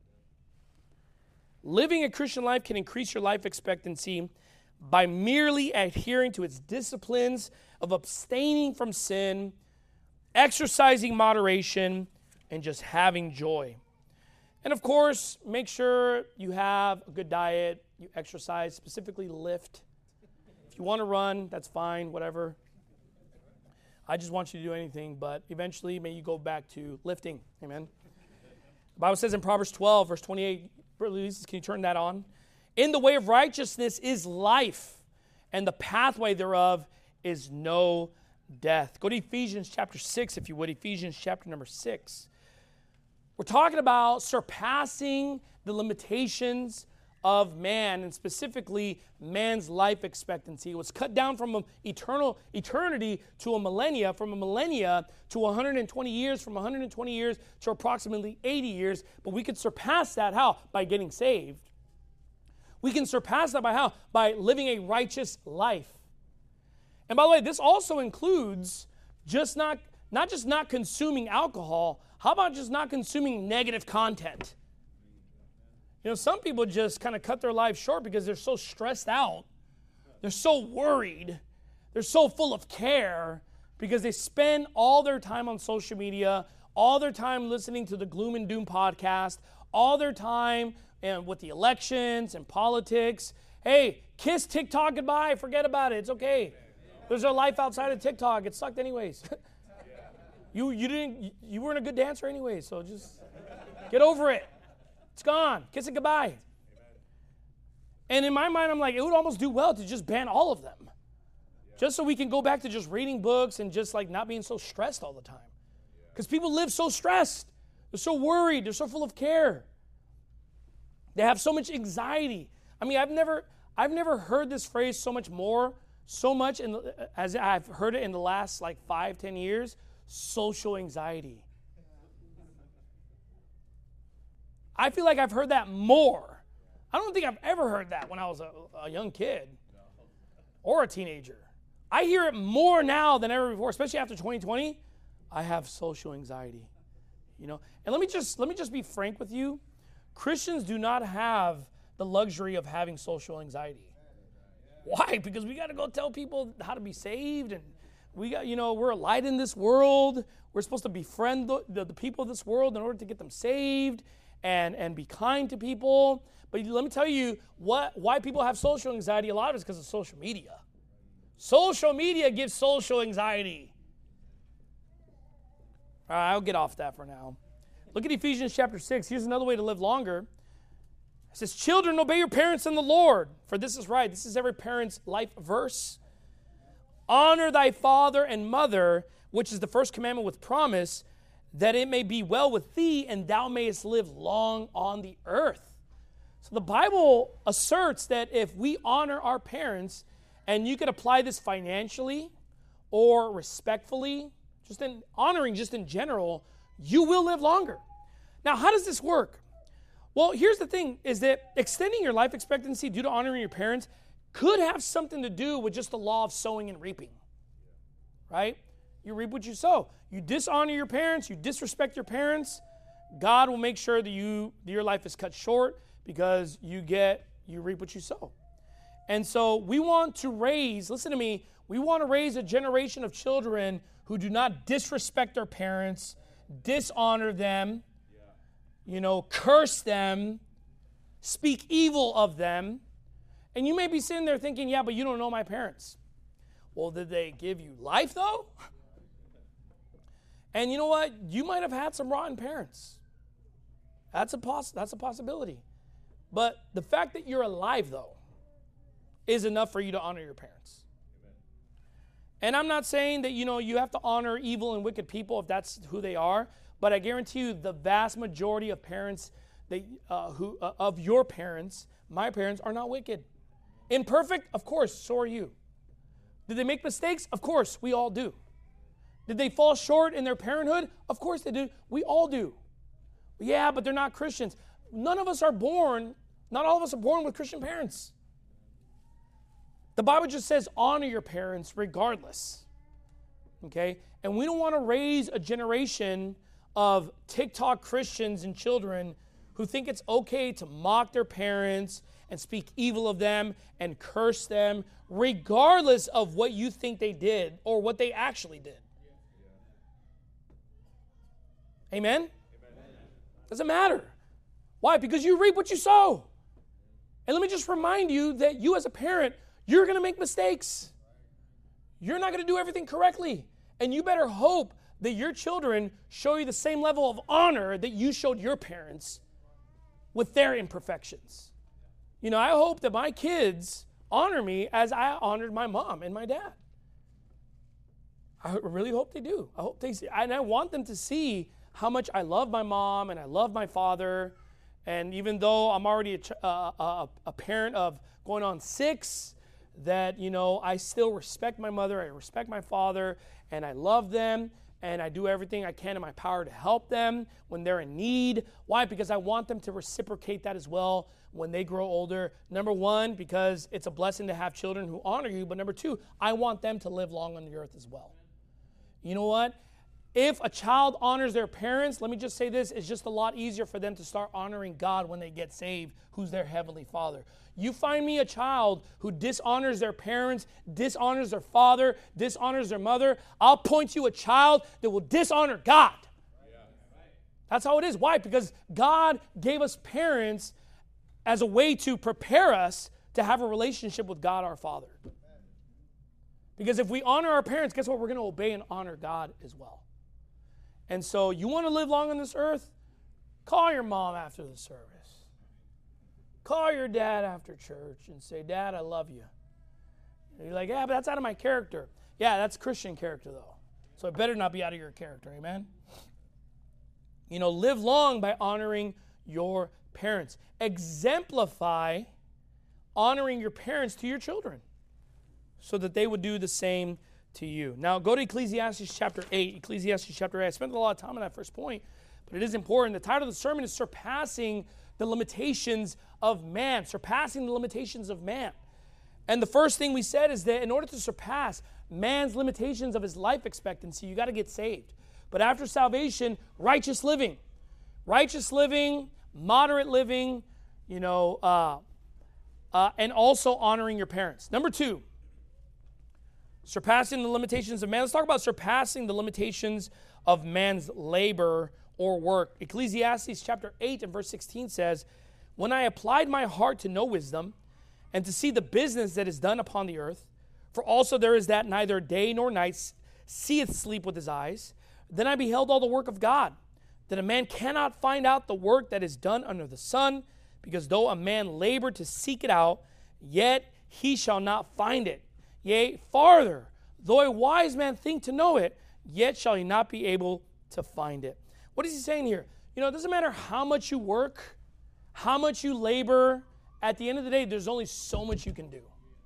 Living a Christian life can increase your life expectancy by merely adhering to its disciplines of abstaining from sin, exercising moderation, and just having joy. And of course, make sure you have a good diet, you exercise, specifically lift. If you want to run, that's fine, whatever. I just want you to do anything, but eventually may you go back to lifting. Amen. The Bible says in Proverbs 12, verse 28, can you turn that on? In the way of righteousness is life, and the pathway thereof is no death. Go to Ephesians chapter 6, if you would. Ephesians chapter number 6. We're talking about surpassing the limitations of man, and specifically man's life expectancy. It was cut down from an eternity to a millennia, from a millennia to 120 years, from 120 years to approximately 80 years. But we could surpass that, how? By getting saved. We can surpass that by how? By living a righteous life. And by the way, this also includes just not consuming alcohol. How about just not consuming negative content? You know, some people just kind of cut their lives short because they're so stressed out. They're so worried. They're so full of care because they spend all their time on social media, all their time listening to the Gloom and Doom podcast, all their time with the elections and politics. Hey, kiss TikTok goodbye. Forget about it. It's okay. There's a life outside of TikTok. It sucked anyways. You weren't a good dancer anyway, so just get over it. It's gone. Kiss it goodbye. And in my mind, I'm like, it would almost do well to just ban all of them. Just so we can go back to just reading books and just like not being so stressed all the time. Because people live so stressed. They're so worried. They're so full of care. They have so much anxiety. I mean, I've never heard this phrase so much as I've heard it in the last like 5-10 years. Social anxiety. I feel like I've heard that more. I don't think I've ever heard that when I was a young kid or a teenager. I hear it more now than ever before, especially after 2020. I have social anxiety, you know. And let me just be frank with you. Christians do not have the luxury of having social anxiety. Why? Because we got to go tell people how to be saved, and we're a light in this world. We're supposed to befriend the people of this world in order to get them saved. And be kind to people. But let me tell you why people have social anxiety. A lot of it is because of social media. Social media gives social anxiety. All right, I'll get off that for now. Look at Ephesians chapter 6. Here's another way to live longer. It says, children, obey your parents in the Lord, for this is right. This is every parent's life verse. Honor thy father and mother, which is the first commandment with promise, that it may be well with thee, and thou mayest live long on the earth. So the Bible asserts that if we honor our parents, and you could apply this financially or respectfully, just in honoring just in general, you will live longer. Now, how does this work? Well, here's the thing, is that extending your life expectancy due to honoring your parents could have something to do with just the law of sowing and reaping, right? You reap what you sow. You dishonor your parents, you disrespect your parents, God will make sure that your life is cut short because you reap what you sow. And so we want to raise, listen to me, we want to raise a generation of children who do not disrespect their parents, dishonor them, curse them, speak evil of them. And you may be sitting there thinking, yeah, but you don't know my parents. Well, did they give you life though? And you know what? You might have had some rotten parents. That's a possibility. But the fact that you're alive, though, is enough for you to honor your parents. Amen. And I'm not saying that, you have to honor evil and wicked people if that's who they are. But I guarantee you the vast majority of parents, of your parents, my parents, are not wicked. Imperfect? Of course, so are you. Did they make mistakes? Of course, we all do. Did they fall short in their parenthood? Of course they do. We all do. Yeah, but they're not Christians. Not all of us are born with Christian parents. The Bible just says honor your parents regardless. Okay? And we don't want to raise a generation of TikTok Christians and children who think it's okay to mock their parents and speak evil of them and curse them regardless of what you think they did or what they actually did. Amen? Doesn't matter. Why? Because you reap what you sow. And let me just remind you that you as a parent, You're going to make mistakes. You're not going to do everything correctly. And you better hope that your children show you the same level of honor that you showed your parents with their imperfections. You know, I hope that my kids honor me as I honored my mom and my dad. I really hope they do. I hope they see, and I want them to see how much I love my mom and I love my father. And even though I'm already a parent of going on 6, that, you know, I still respect my mother, I respect my father, and I love them, and I do everything I can in my power to help them when they're in need. Why? Because I want them to reciprocate that as well when they grow older. Number 1, because it's a blessing to have children who honor you, but number 2, I want them to live long on the earth as well. You know what? If a child honors their parents, let me just say this, it's just a lot easier for them to start honoring God when they get saved, who's their heavenly Father. You find me a child who dishonors their parents, dishonors their father, dishonors their mother, I'll point you a child that will dishonor God. That's how it is. Why? Because God gave us parents as a way to prepare us to have a relationship with God our Father. Because if we honor our parents, guess what? We're going to obey and honor God as well. And so you want to live long on this earth? Call your mom after the service. Call your dad after church and say, Dad, I love you. And you're like, yeah, but that's out of my character. Yeah, that's Christian character, though. So it better not be out of your character, amen? You know, live long by honoring your parents. Exemplify honoring your parents to your children so that they would do the same to you. Now, go to Ecclesiastes chapter 8. Ecclesiastes chapter 8. I spent a lot of time on that first point, but it is important. The title of the sermon is Surpassing the Limitations of Man. Surpassing the limitations of man. And the first thing we said is that in order to surpass man's limitations of his life expectancy, you got to get saved. But after salvation, righteous living. Righteous living, moderate living, you know, and also honoring your parents. Number 2, surpassing the limitations of man. Let's talk about surpassing the limitations of man's labor or work. Ecclesiastes chapter 8 and verse 16 says, When I applied my heart to know wisdom, and to see the business that is done upon the earth, for also there is that neither day nor night seeth sleep with his eyes, then I beheld all the work of God, that a man cannot find out the work that is done under the sun, because though a man labor to seek it out, yet he shall not find it. Yea, farther, though a wise man think to know it, yet shall he not be able to find it. What is he saying here? You know, it doesn't matter how much you work, how much you labor, at the end of the day, there's only so much you can do.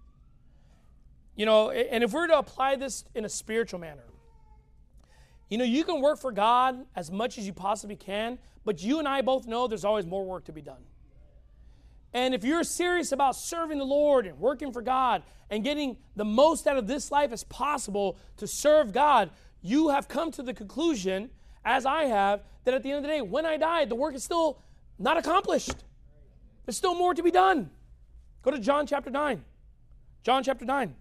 You know, and if we're to apply this in a spiritual manner, you know, you can work for God as much as you possibly can, but you and I both know there's always more work to be done. And if you're serious about serving the Lord and working for God and getting the most out of this life as possible to serve God, you have come to the conclusion, as I have, that at the end of the day, when I die, the work is still not accomplished. There's still more to be done. Go to John chapter 9. John chapter 9.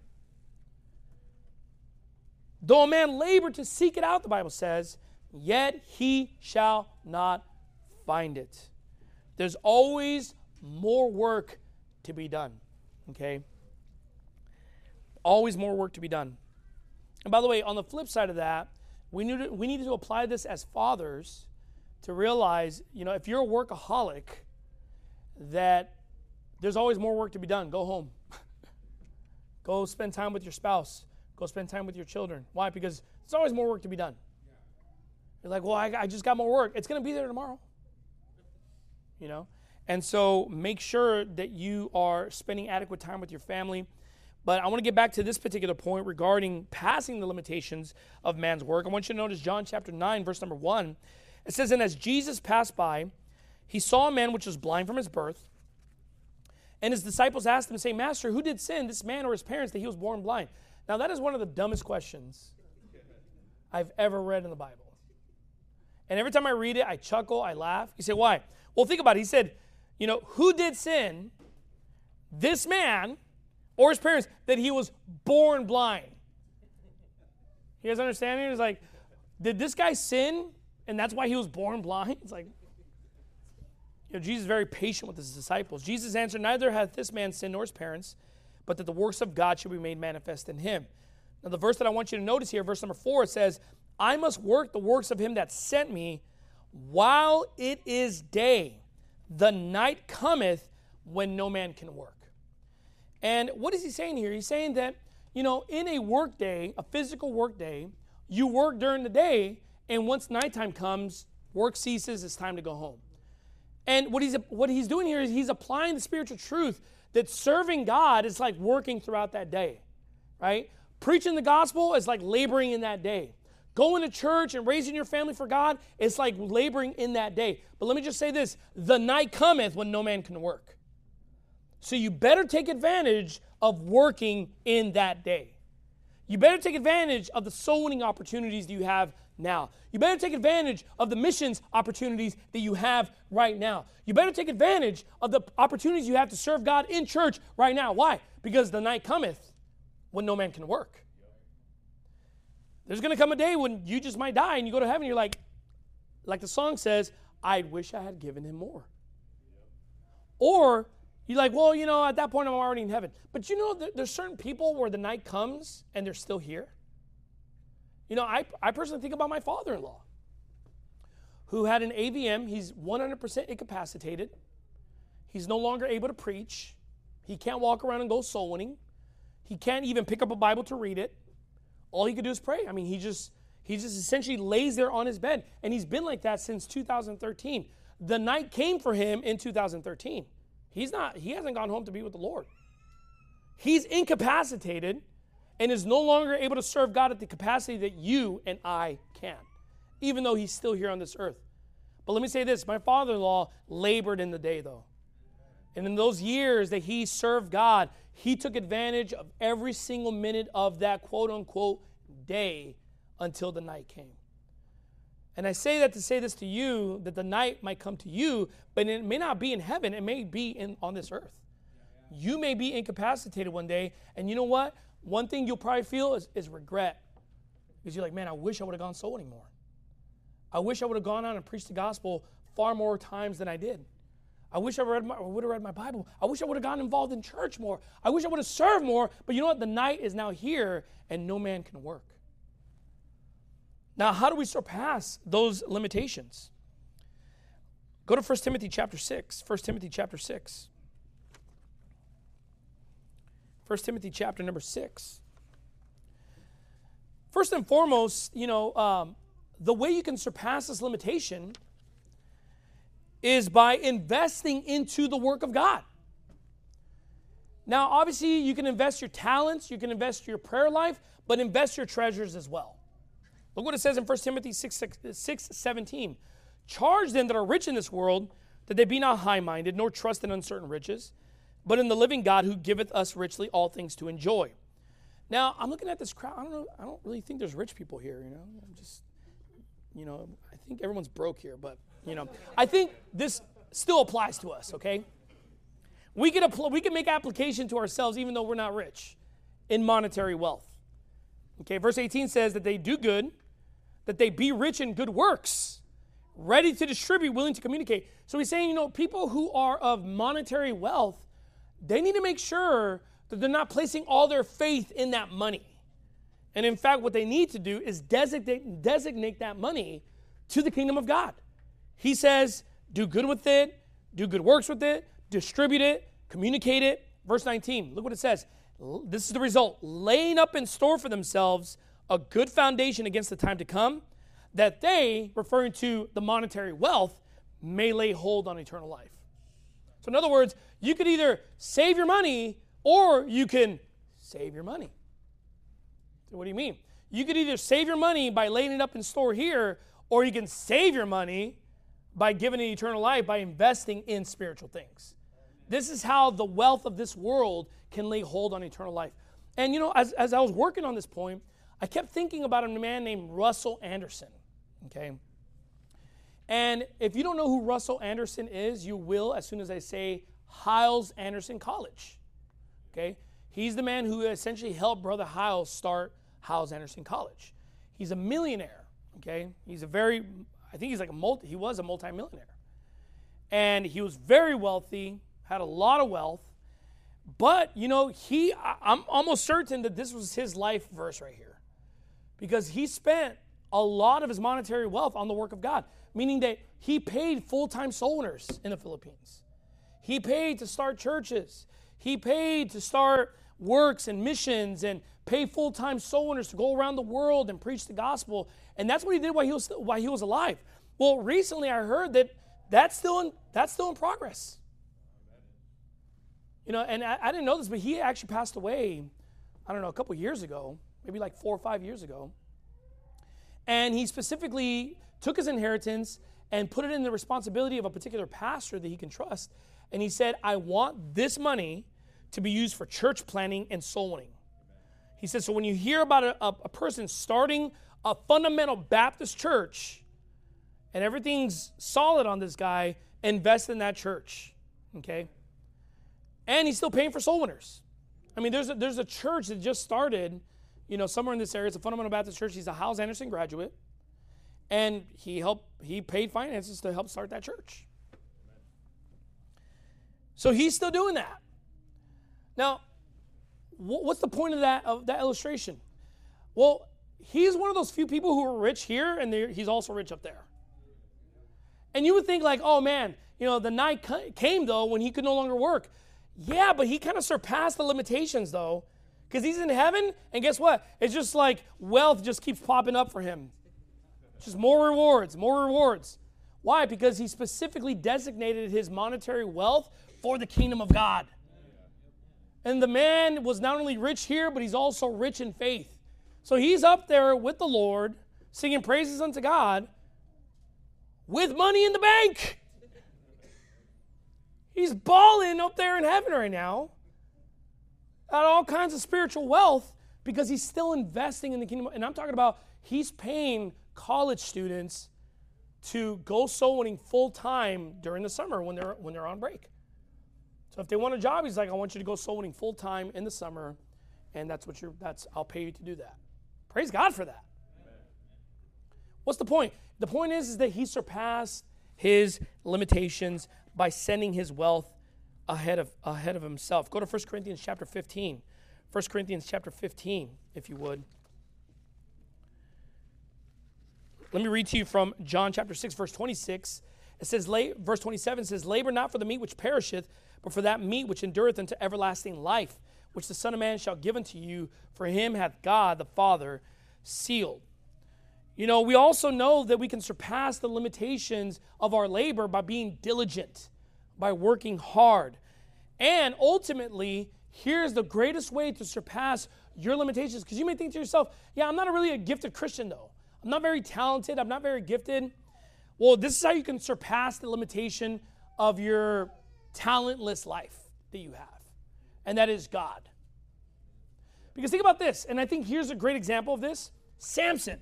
Though a man labor to seek it out, the Bible says, yet he shall not find it. There's always more work to be done. Okay? Always more work to be done. And by the way, on the flip side of that, we need to apply this as fathers to realize, you know, if you're a workaholic, that there's always more work to be done. Go home. Go spend time with your spouse. Go spend time with your children. Why? Because there's always more work to be done. You're like, well, I just got more work. It's going to be there tomorrow. You know? And so make sure that you are spending adequate time with your family. But I want to get back to this particular point regarding passing the limitations of man's work. I want you to notice John chapter 9, verse number 1. It says, And as Jesus passed by, he saw a man which was blind from his birth. And his disciples asked him, saying, Master, who did sin, this man or his parents, that he was born blind? Now, that is one of the dumbest questions I've ever read in the Bible. And every time I read it, I chuckle, I laugh. You say, why? Well, think about it. He said, you know, who did sin, this man or his parents, that he was born blind? You guys understand it? It's like, did this guy sin, and that's why he was born blind? It's like, you know, Jesus is very patient with his disciples. Jesus answered, Neither hath this man sinned nor his parents, but that the works of God should be made manifest in him. Now, the verse that I want you to notice here, verse number 4, it says, I must work the works of him that sent me while it is day. The night cometh when no man can work. And what is he saying here? He's saying that, in a work day, a physical work day, you work during the day, and once nighttime comes, work ceases, it's time to go home. And what he's doing here is he's applying the spiritual truth that serving God is like working throughout that day, right? Preaching the gospel is like laboring in that day. Going to church and raising your family for God is like laboring in that day. But let me just say this, the night cometh when no man can work. So you better take advantage of working in that day. You better take advantage of the soul winning opportunities that you have now. You better take advantage of the missions opportunities that you have right now. You better take advantage of the opportunities you have to serve God in church right now. Why? Because the night cometh when no man can work. There's going to come a day when you just might die and you go to heaven and you're like the song says, I wish I had given him more. Or you're like, well, at that point I'm already in heaven. But there's certain people where the night comes and they're still here. I personally think about my father-in-law who had an AVM. He's 100% incapacitated. He's no longer able to preach. He can't walk around and go soul winning. He can't even pick up a Bible to read it. All he could do is pray. I mean, he just essentially lays there on his bed. And he's been like that since 2013. The night came for him in 2013. He hasn't gone home to be with the Lord. He's incapacitated and is no longer able to serve God at the capacity that you and I can, even though he's still here on this earth. But let me say this, my father-in-law labored in the day though. And in those years that he served God, he took advantage of every single minute of that quote-unquote day until the night came. And I say that to say this to you, that the night might come to you, but it may not be in heaven. It may be on this earth. You may be incapacitated one day, and you know what? One thing you'll probably feel is regret. Because you're like, man, I wish I would have gone soul winning more. I wish I would have gone out and preached the gospel far more times than I did. I wish I would have read my Bible. I wish I would have gotten involved in church more. I wish I would have served more. But you know what? The night is now here, and no man can work. Now, how do we surpass those limitations? Go to 1 Timothy chapter 6. 1 Timothy chapter 6. 1 Timothy chapter number 6. First and foremost, the way you can surpass this limitation is by investing into the work of God. Now, obviously, you can invest your talents, you can invest your prayer life, but invest your treasures as well. Look what it says in 1 Timothy 6:17. Charge them that are rich in this world, that they be not high-minded, nor trust in uncertain riches, but in the living God who giveth us richly all things to enjoy. Now, I'm looking at this crowd. I don't really think there's rich people here, I'm just, I think everyone's broke here, but, I think this still applies to us, okay? We can make application to ourselves even though we're not rich in monetary wealth. Okay, verse 18 says that they do good, that they be rich in good works, ready to distribute, willing to communicate. So he's saying, people who are of monetary wealth, they need to make sure that they're not placing all their faith in that money. And in fact, what they need to do is designate that money to the kingdom of God. He says, do good with it, do good works with it, distribute it, communicate it. Verse 19, look what it says. This is the result. Laying up in store for themselves a good foundation against the time to come, that they, referring to the monetary wealth, may lay hold on eternal life. So in other words, you could either save your money or you can save your money. So what do you mean? You could either save your money by laying it up in store here, or you can save your money by giving it eternal life by investing in spiritual things. This is how the wealth of this world can lay hold on eternal life. And as I was working on this point, I kept thinking about a man named Russell Anderson, okay? And if you don't know who Russell Anderson is, you will as soon as I say Hyles Anderson College, okay? He's the man who essentially helped Brother Hyles start Hyles Anderson College. He's a millionaire, okay? He was a multi-millionaire. And he was very wealthy, had a lot of wealth, But, I'm almost certain that this was his life verse right here. Because he spent a lot of his monetary wealth on the work of God, meaning that he paid full-time soul winners in the Philippines. He paid to start churches. He paid to start works and missions and pay full-time soul winners to go around the world and preach the gospel. And that's what he did while he was alive. Well, recently I heard that that's still in progress. And I didn't know this, but he actually passed away, I don't know, a couple years ago, maybe like 4 or 5 years ago. And he specifically took his inheritance and put it in the responsibility of a particular pastor that he can trust. And he said, I want this money to be used for church planning and soul winning. He said, so when you hear about a person starting a fundamental Baptist church and everything's solid on this guy, invest in that church, okay? And he's still paying for soul winners. I mean, there's a church that just started, somewhere in this area. It's a fundamental Baptist church. He's a Howes Anderson graduate. And he paid finances to help start that church. So he's still doing that. Now, what's the point of that illustration? Well, he's one of those few people who are rich here, and he's also rich up there. And you would think like, oh man, the night came though when he could no longer work. Yeah, but he kind of surpassed the limitations though, because he's in heaven, and guess what? It's just like wealth just keeps popping up for him. Just more rewards, more rewards. Why? Because he specifically designated his monetary wealth for the kingdom of God. And the man was not only rich here, but he's also rich in faith. So he's up there with the Lord, singing praises unto God, with money in the bank. He's balling up there in heaven right now at all kinds of spiritual wealth because he's still investing in the kingdom. And I'm talking about he's paying college students to go soul winning full time during the summer when they're on break. So if they want a job, he's like, I want you to go soul winning full time in the summer, and I'll pay you to do that. Praise God for that. Amen. What's the point? The point is that he surpassed his limitations by sending his wealth ahead of himself. Go to 1 Corinthians chapter 15. 1 Corinthians chapter 15, if you would. Let me read to you from John chapter 6, verse 26. It says, verse 27 says, labor not for the meat which perisheth, but for that meat which endureth unto everlasting life, which the Son of Man shall give unto you, for him hath God the Father sealed. We also know that we can surpass the limitations of our labor by being diligent, by working hard. And ultimately, here's the greatest way to surpass your limitations, because you may think to yourself, yeah, I'm not really a gifted Christian though. I'm not very talented. I'm not very gifted. Well, this is how you can surpass the limitation of your talentless life that you have, and that is God. Because think about this, and I think here's a great example of this. Samson.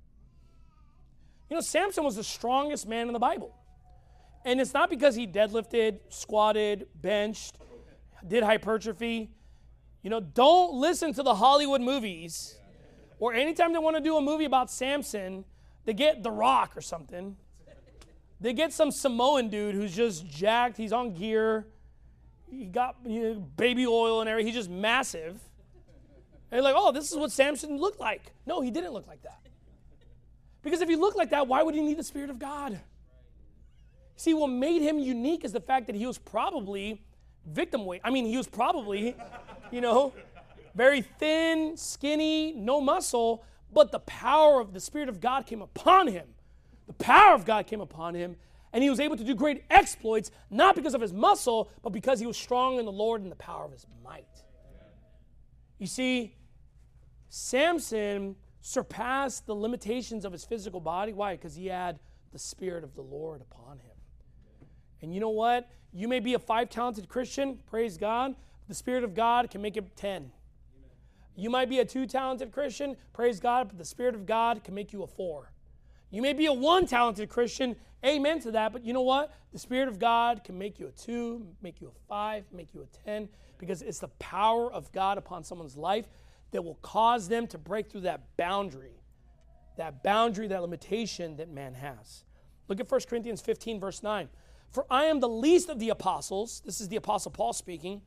Samson was the strongest man in the Bible. And it's not because he deadlifted, squatted, benched, did hypertrophy. Don't listen to the Hollywood movies, or anytime they want to do a movie about Samson, they get The Rock or something. They get some Samoan dude who's just jacked. He's on gear. He got baby oil and everything. He's just massive. And they're like, oh, this is what Samson looked like. No, he didn't look like that. Because if he looked like that, why would he need the Spirit of God? See, what made him unique is the fact that he was probably victim weight. I mean, he was probably, very thin, skinny, no muscle, but the power of the Spirit of God came upon him. The power of God came upon him, and he was able to do great exploits, not because of his muscle, but because he was strong in the Lord and the power of his might. You see, Samson surpassed the limitations of his physical body. Why? Because he had the Spirit of the Lord upon him. And you know what? You may be a 5-talented Christian, praise God. The Spirit of God can make it 10. You might be a 2-talented Christian, praise God, but the Spirit of God can make you a 4. You may be a 1-talented Christian, amen to that, but you know what? The Spirit of God can make you a 2, make you a 5, make you a 10, because it's the power of God upon someone's life that will cause them to break through that boundary, that limitation that man has. Look at 1 Corinthians 15, verse 9. For I am the least of the apostles, this is the Apostle Paul speaking,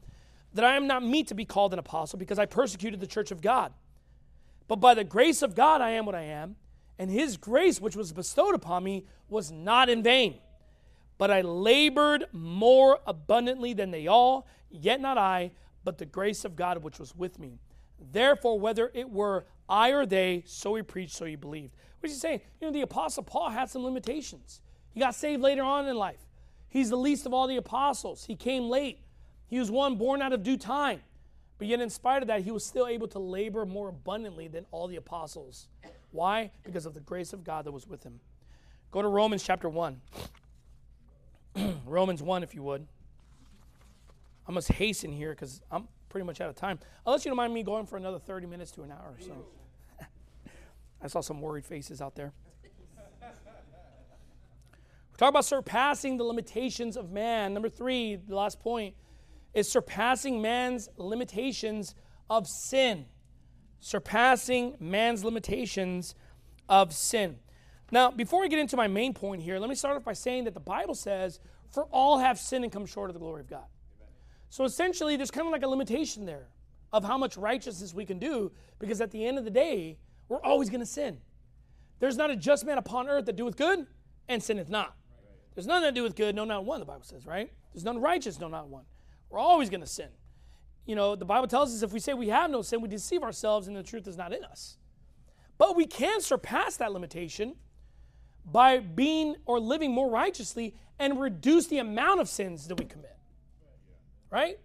that I am not meet to be called an apostle, because I persecuted the church of God. But by the grace of God I am what I am, and his grace which was bestowed upon me was not in vain. But I labored more abundantly than they all, yet not I, but the grace of God which was with me. Therefore, whether it were I or they, so we preached, so you believed. What is he saying? The Apostle Paul had some limitations. He got saved later on in life. He's the least of all the apostles. He came late. He was one born out of due time. But yet in spite of that, he was still able to labor more abundantly than all the apostles. Why? Because of the grace of God that was with him. Go to Romans chapter 1. Romans 1, if you would. I must hasten here because I'm pretty much out of time. Unless you don't mind me going for another 30 minutes to an hour or so. I saw some worried faces out there. We're talking about surpassing the limitations of man. Number 3, the last point, is surpassing man's limitations of sin. Surpassing man's limitations of sin. Now, before I get into my main point here, let me start off by saying that the Bible says, for all have sinned and come short of the glory of God. Amen. So essentially, there's kind of like a limitation there of how much righteousness we can do, because at the end of the day, we're always going to sin. There's not a just man upon earth that doeth good and sinneth not. There's none that doeth good, no, not one, the Bible says, right? There's none righteous, no, not one. We're always going to sin. The Bible tells us if we say we have no sin, we deceive ourselves and the truth is not in us. But we can surpass that limitation by being or living more righteously and reduce the amount of sins that we commit. Right?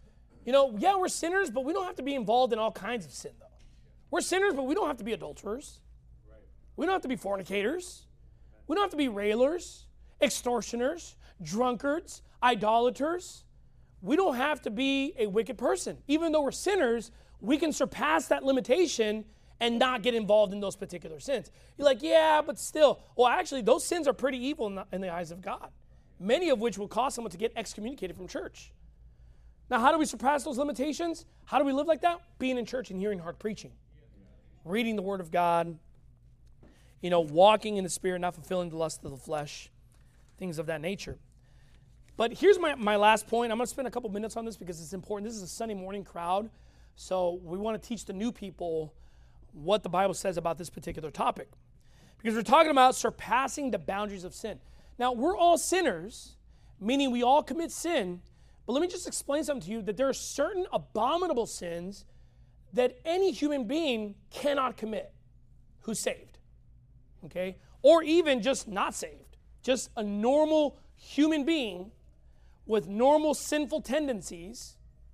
We're sinners, but we don't have to be involved in all kinds of sin, though. We're sinners, but we don't have to be adulterers. We don't have to be fornicators. We don't have to be railers, extortioners, drunkards, idolaters. We don't have to be a wicked person. Even though we're sinners, we can surpass that limitation and not get involved in those particular sins. You're like, yeah, but still. Well, actually, those sins are pretty evil in the eyes of God, many of which will cause someone to get excommunicated from church. Now, how do we surpass those limitations? How do we live like that? Being in church and hearing hard preaching, reading the Word of God, walking in the Spirit, not fulfilling the lust of the flesh, things of that nature. But here's my last point. I'm going to spend a couple minutes on this because it's important. This is a Sunday morning crowd, so we want to teach the new people what the Bible says about this particular topic. Because we're talking about surpassing the boundaries of sin. Now, we're all sinners, meaning we all commit sin, but let me just explain something to you, that there are certain abominable sins that any human being cannot commit who's saved, okay? Or even just not saved. Just a normal human being with normal sinful tendencies,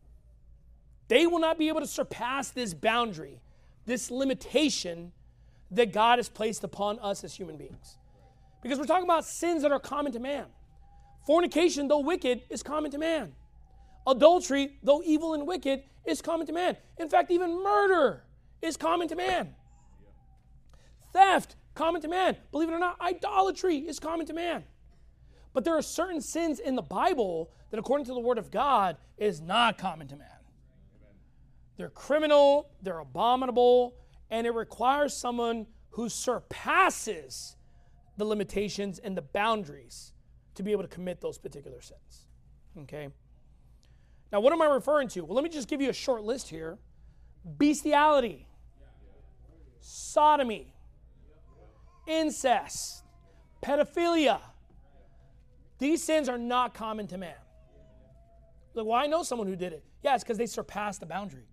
they will not be able to surpass this boundary, this limitation that God has placed upon us as human beings. Because we're talking about sins that are common to man. Fornication, though wicked, is common to man. Adultery, though evil and wicked, is common to man. In fact, even murder is common to man. Theft, common to man. Believe it or not, idolatry is common to man. But there are certain sins in the Bible that, according to the Word of God, is not common to man. They're criminal, they're abominable, and it requires someone who surpasses the limitations and the boundaries to be able to commit those particular sins. Okay? Now, what am I referring to? Well, let me just give you a short list here. Bestiality, sodomy, incest, pedophilia. These sins are not common to man. Look, well, I know someone who did it. Yeah, it's because they surpassed the boundary.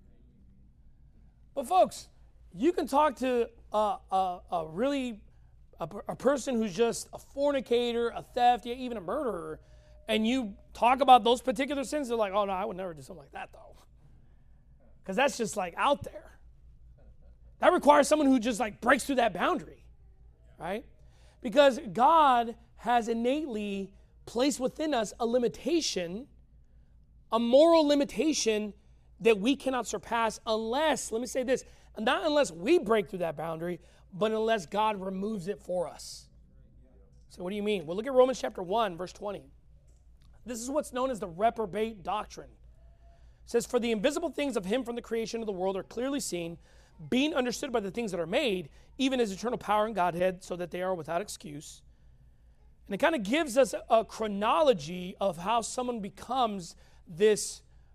But folks, you can talk to a person who's just a fornicator, a theft, yeah, even a murderer, and you talk about those particular sins, they're like, oh, no, I would never do something like that, though. Because that's just like out there. That requires someone who just like breaks through that boundary, right? Because God has innately placed within us a limitation, a moral limitation that we cannot surpass unless, let me say this, not unless we break through that boundary, but unless God removes it for us. So what do you mean? Well, look at Romans chapter 1, verse 20. This is what's known as the reprobate doctrine. It says, for the invisible things of him from the creation of the world are clearly seen, being understood by the things that are made, even his eternal power and Godhead, so that they are without excuse. And it kind of gives us a chronology of how someone becomes this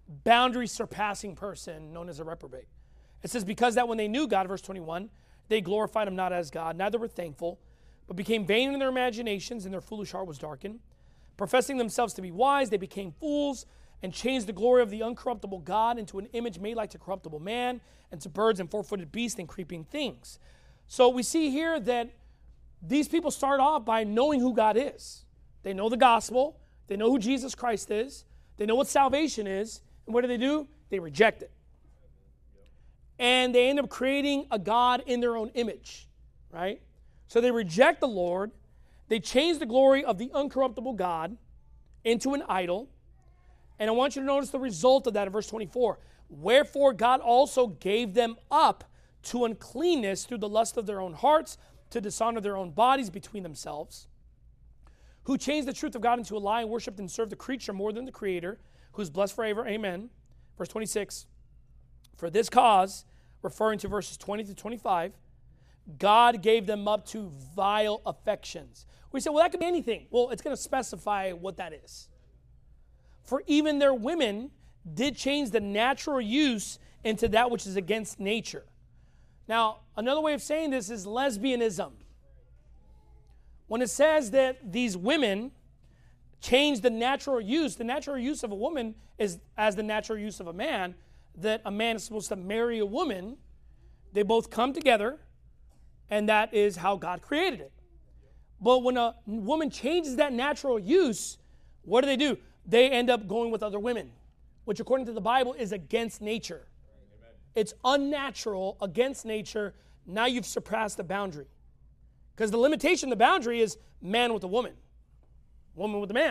boundary surpassing person known as a reprobate. It says, because that when they knew God, verse 21, they glorified him not as God, neither were thankful, but became vain in their imaginations, and their foolish heart was darkened. Professing themselves to be wise, they became fools, and changed the glory of the uncorruptible God into an image made like to corruptible man, and to birds and four-footed beasts and creeping things. So we see here that these people start off by knowing who God is. They know the gospel. They know who Jesus Christ is. They know what salvation is. And what do? They reject it. And they end up creating a God in their own image, right? So they reject the Lord. They change the glory of the uncorruptible God into an idol. And I want you to notice the result of that in verse 24. Wherefore God also gave them up to uncleanness through the lust of their own hearts, to dishonor their own bodies between themselves, who changed the truth of God into a lie and worshipped and served the creature more than the Creator, who is blessed forever. Amen. Verse 26. For this cause, referring to verses 20 to 25, God gave them up to vile affections. We say, well, that could be anything. Well, it's going to specify what that is. For even their women did change the natural use into that which is against nature. Now, another way of saying this is lesbianism. When it says that these women change the natural use of a woman is as the natural use of a man, that a man is supposed to marry a woman. They both come together, and that is how God created it. But when a woman changes that natural use, what do? They end up going with other women, which according to the Bible is against nature. Amen. It's unnatural, against nature. Now you've surpassed the boundary. Because the limitation, the boundary is man with a woman with a man.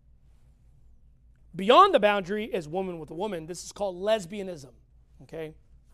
Beyond the boundary is woman with a woman. This is called lesbianism. Okay?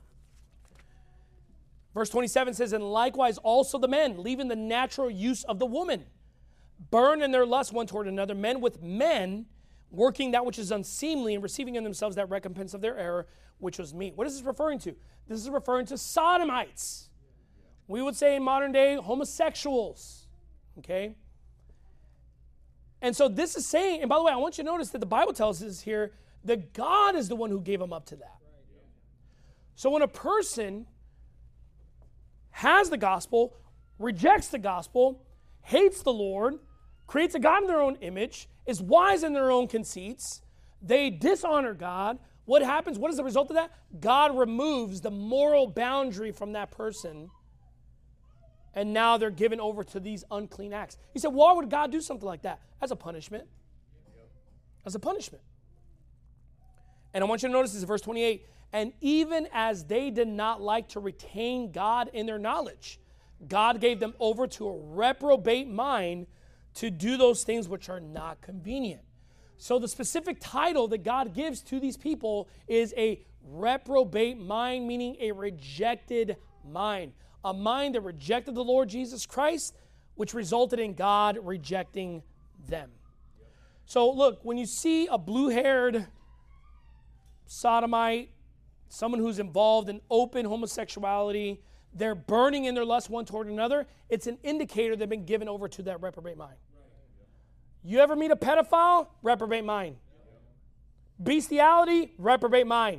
Verse 27 says, and likewise also the men, leaving the natural use of the woman, burn in their lust one toward another, men with men, working that which is unseemly and receiving in themselves that recompense of their error, which was meat. What is this referring to? This is referring to sodomites. We would say in modern day homosexuals. Okay? And so this is saying, and by the way, I want you to notice that the Bible tells us here that God is the one who gave them up to that. So when a person has the gospel, rejects the gospel, hates the Lord, creates a God in their own image, is wise in their own conceits, they dishonor God, what happens? What is the result of that? God removes the moral boundary from that person, and now they're given over to these unclean acts. He said, why would God do something like that? As a punishment. As a punishment. And I want you to notice this in verse 28. And even as they did not like to retain God in their knowledge, God gave them over to a reprobate mind to do those things which are not convenient. So the specific title that God gives to these people is a reprobate mind, meaning a rejected mind. A mind that rejected the Lord Jesus Christ, which resulted in God rejecting them. So look, when you see a blue-haired sodomite, someone who's involved in open homosexuality, they're burning in their lust one toward another, it's an indicator they've been given over to that reprobate mind. You ever meet a pedophile? Reprobate mind. Bestiality? Reprobate mind.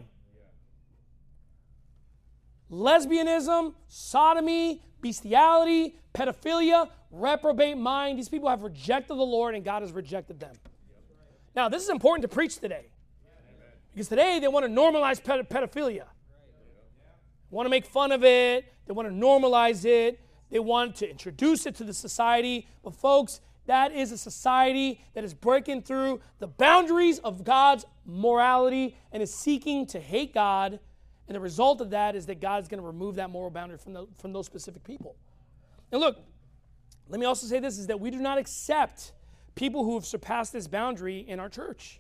Lesbianism, sodomy, bestiality, pedophilia, reprobate mind. These people have rejected the Lord and God has rejected them. Now, this is important to preach today. Because today they want to normalize pedophilia. They want to make fun of it. They want to normalize it. They want to introduce it to the society. But folks, that is a society that is breaking through the boundaries of God's morality and is seeking to hate God. And the result of that is that God's going to remove that moral boundary from those specific people. And look, let me also say this, is that we do not accept people who have surpassed this boundary in our church.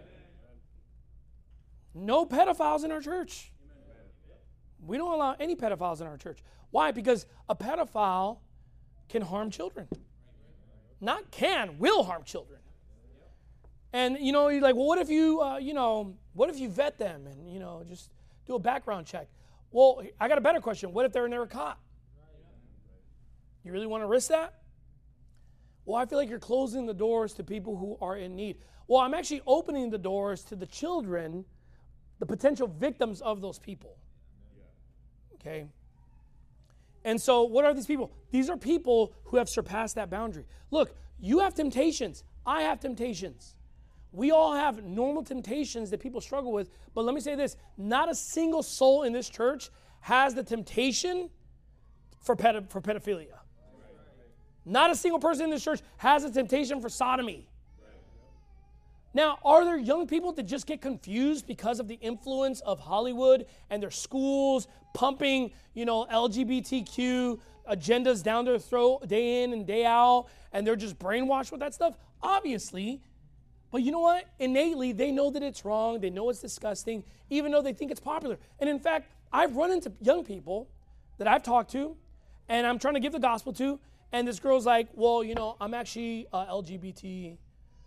No pedophiles in our church. We don't allow any pedophiles in our church. Why? Because a pedophile can harm children. Not can, will harm children. And, you're like, well, what if you, what if you vet them and, just do a background check? Well, I got a better question. What if they're never caught? You really want to risk that? Well, I feel like you're closing the doors to people who are in need. Well, I'm actually opening the doors to the children the potential victims of those people. Okay? And so what are these people? These are people who have surpassed that boundary. Look, you have temptations. I have temptations. We all have normal temptations that people struggle with. But let me say this. Not a single soul in this church has the temptation for pedophilia. Not a single person in this church has a temptation for sodomy. Now, are there young people that just get confused because of the influence of Hollywood and their schools pumping, LGBTQ agendas down their throat day in and day out, and they're just brainwashed with that stuff? Obviously. But you know what? Innately, they know that it's wrong. They know it's disgusting, even though they think it's popular. And in fact, I've run into young people that I've talked to, and I'm trying to give the gospel to, and this girl's like, well, I'm actually LGBT,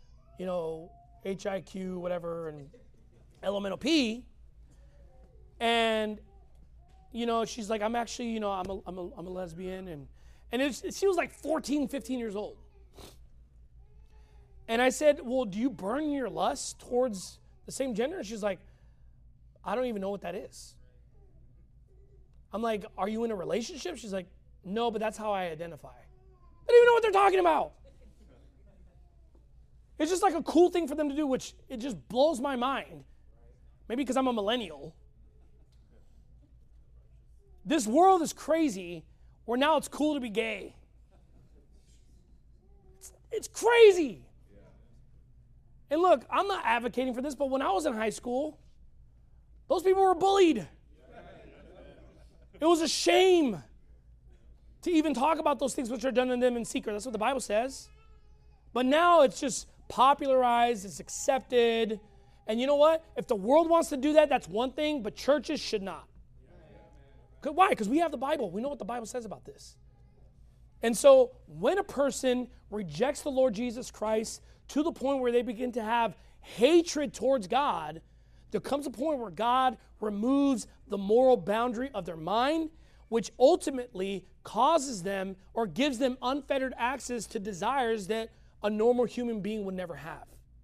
HIQ, whatever, and elemental P. And, she's like, I'm actually, I'm a lesbian. And she was like 14, 15 years old. And I said, well, do you burn your lust towards the same gender? And she's like, I don't even know what that is. I'm like, are you in a relationship? She's like, no, but that's how I identify. They don't even know what they're talking about. It's just like a cool thing for them to do, which it just blows my mind. Maybe because I'm a millennial. This world is crazy where now it's cool to be gay. It's crazy. And look, I'm not advocating for this, but when I was in high school, those people were bullied. It was a shame to even talk about those things which are done in them in secret. That's what the Bible says. But now it's just popularized, it's accepted. And you know what? If the world wants to do that, that's one thing, but churches should not. Why? Because we have the Bible. We know what the Bible says about this. And so when a person rejects the Lord Jesus Christ to the point where they begin to have hatred towards God, there comes a point where God removes the moral boundary of their mind, which ultimately causes them or gives them unfettered access to desires that a normal human being would never have.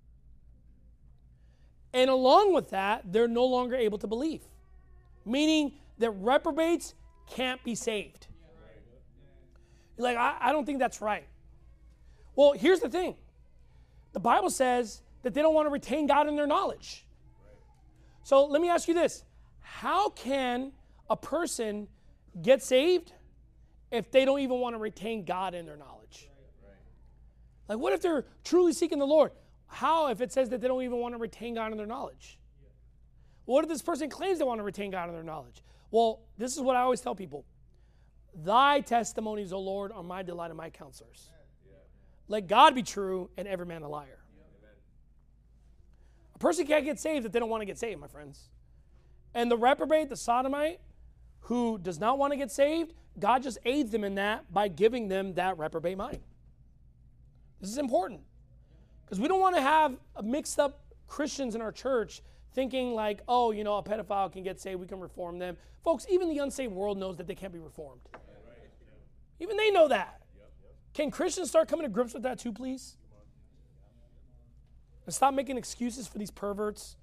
And along with that, they're no longer able to believe, meaning that reprobates can't be saved. You're like, I don't think that's right. Well, here's the thing. The Bible says that they don't want to retain God in their knowledge. So let me ask you this. How can a person get saved if they don't even want to retain God in their knowledge? Like, what if they're truly seeking the Lord? How if it says that they don't even want to retain God in their knowledge? What if this person claims they want to retain God in their knowledge? Well, this is what I always tell people. Thy testimonies, O Lord, are my delight and my counselors. Let God be true and every man a liar. A person can't get saved if they don't want to get saved, my friends. And the reprobate, the sodomite, who does not want to get saved, God just aids them in that by giving them that reprobate mind. This is important. Because we don't want to have mixed up Christians in our church thinking like, oh, a pedophile can get saved, we can reform them. Folks, even the unsaved world knows that they can't be reformed. Even they know that. Can Christians start coming to grips with that too, please? And stop making excuses for these perverts.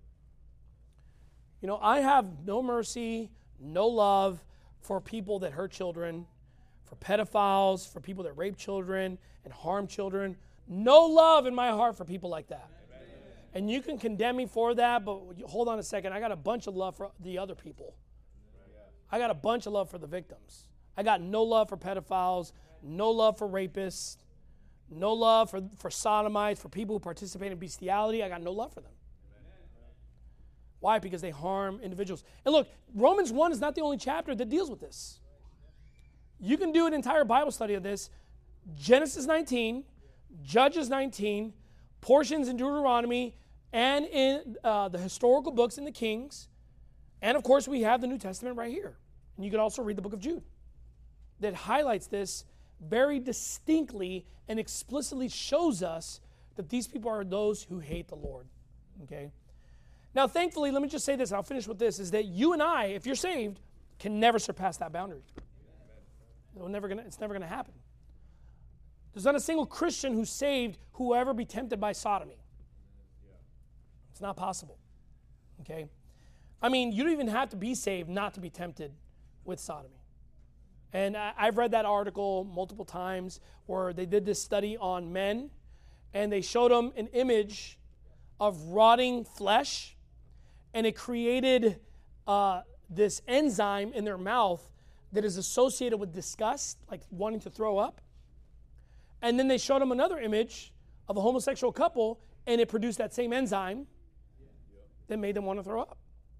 I have no mercy, no love for people that hurt children, for pedophiles, for people that rape children and harm children. No love in my heart for people like that. Amen. And you can condemn me for that, but hold on a second. I got a bunch of love for the other people. I got a bunch of love for the victims. I got no love for pedophiles, no love for rapists, no love for sodomites, for people who participate in bestiality. I got no love for them. Why? Because they harm individuals. And look, Romans 1 is not the only chapter that deals with this. You can do an entire Bible study of this. Genesis 19, Judges 19, portions in Deuteronomy, and in the historical books in the Kings. And of course, we have the New Testament right here. And you can also read the book of Jude that highlights this very distinctly and explicitly shows us that these people are those who hate the Lord. Okay? Now, thankfully, let me just say this, and I'll finish with this, is that you and I, if you're saved, can never surpass that boundary. It's never going to happen. There's not a single Christian who's saved who will ever be tempted by sodomy. It's not possible. Okay? I mean, you don't even have to be saved not to be tempted with sodomy. And I've read that article multiple times where they did this study on men, and they showed them an image of rotting flesh, and it created this enzyme in their mouth that is associated with disgust, like wanting to throw up. And then they showed them another image of a homosexual couple, and it produced that same enzyme that made them want to throw up.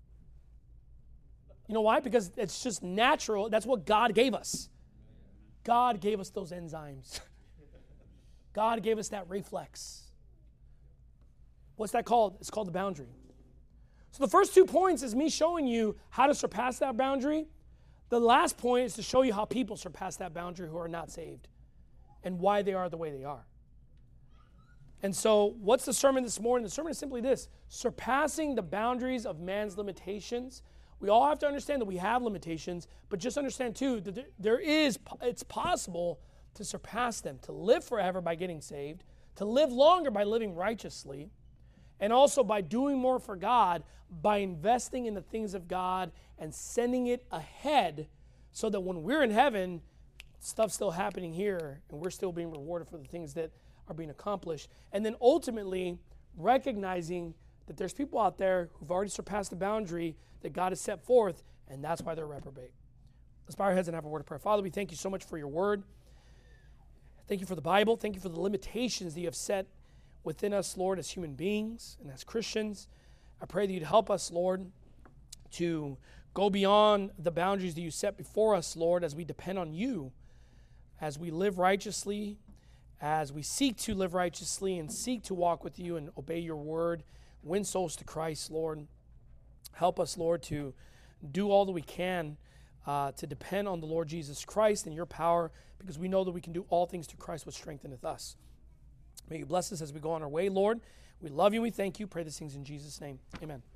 You know why? Because it's just natural. That's what God gave us. God gave us those enzymes. God gave us that reflex. What's that called? It's called the boundary. So the first 2 points is me showing you how to surpass that boundary. The last point is to show you how people surpass that boundary who are not saved and why they are the way they are. And so what's the sermon this morning? The sermon is simply this: surpassing the boundaries of man's limitations. We all have to understand that we have limitations, but just understand too that it's possible to surpass them, to live forever by getting saved, to live longer by living righteously, and also by doing more for God, by investing in the things of God and sending it ahead so that when we're in heaven, stuff's still happening here and we're still being rewarded for the things that are being accomplished. And then ultimately recognizing that there's people out there who've already surpassed the boundary that God has set forth, and that's why they're reprobate. Let's bow our heads and have a word of prayer. Father, we thank you so much for your word. Thank you for the Bible. Thank you for the limitations that you have set within us, Lord, as human beings and as Christians. I pray that you'd help us, Lord, to go beyond the boundaries that you set before us, Lord, as we depend on you, as we live righteously, as we seek to live righteously and seek to walk with you and obey your word, win souls to Christ, Lord. Help us, Lord, to do all that we can to depend on the Lord Jesus Christ and your power, because we know that we can do all things through Christ which strengtheneth us. May you bless us as we go on our way, Lord. We love you and we thank you. Pray these things in Jesus' name. Amen.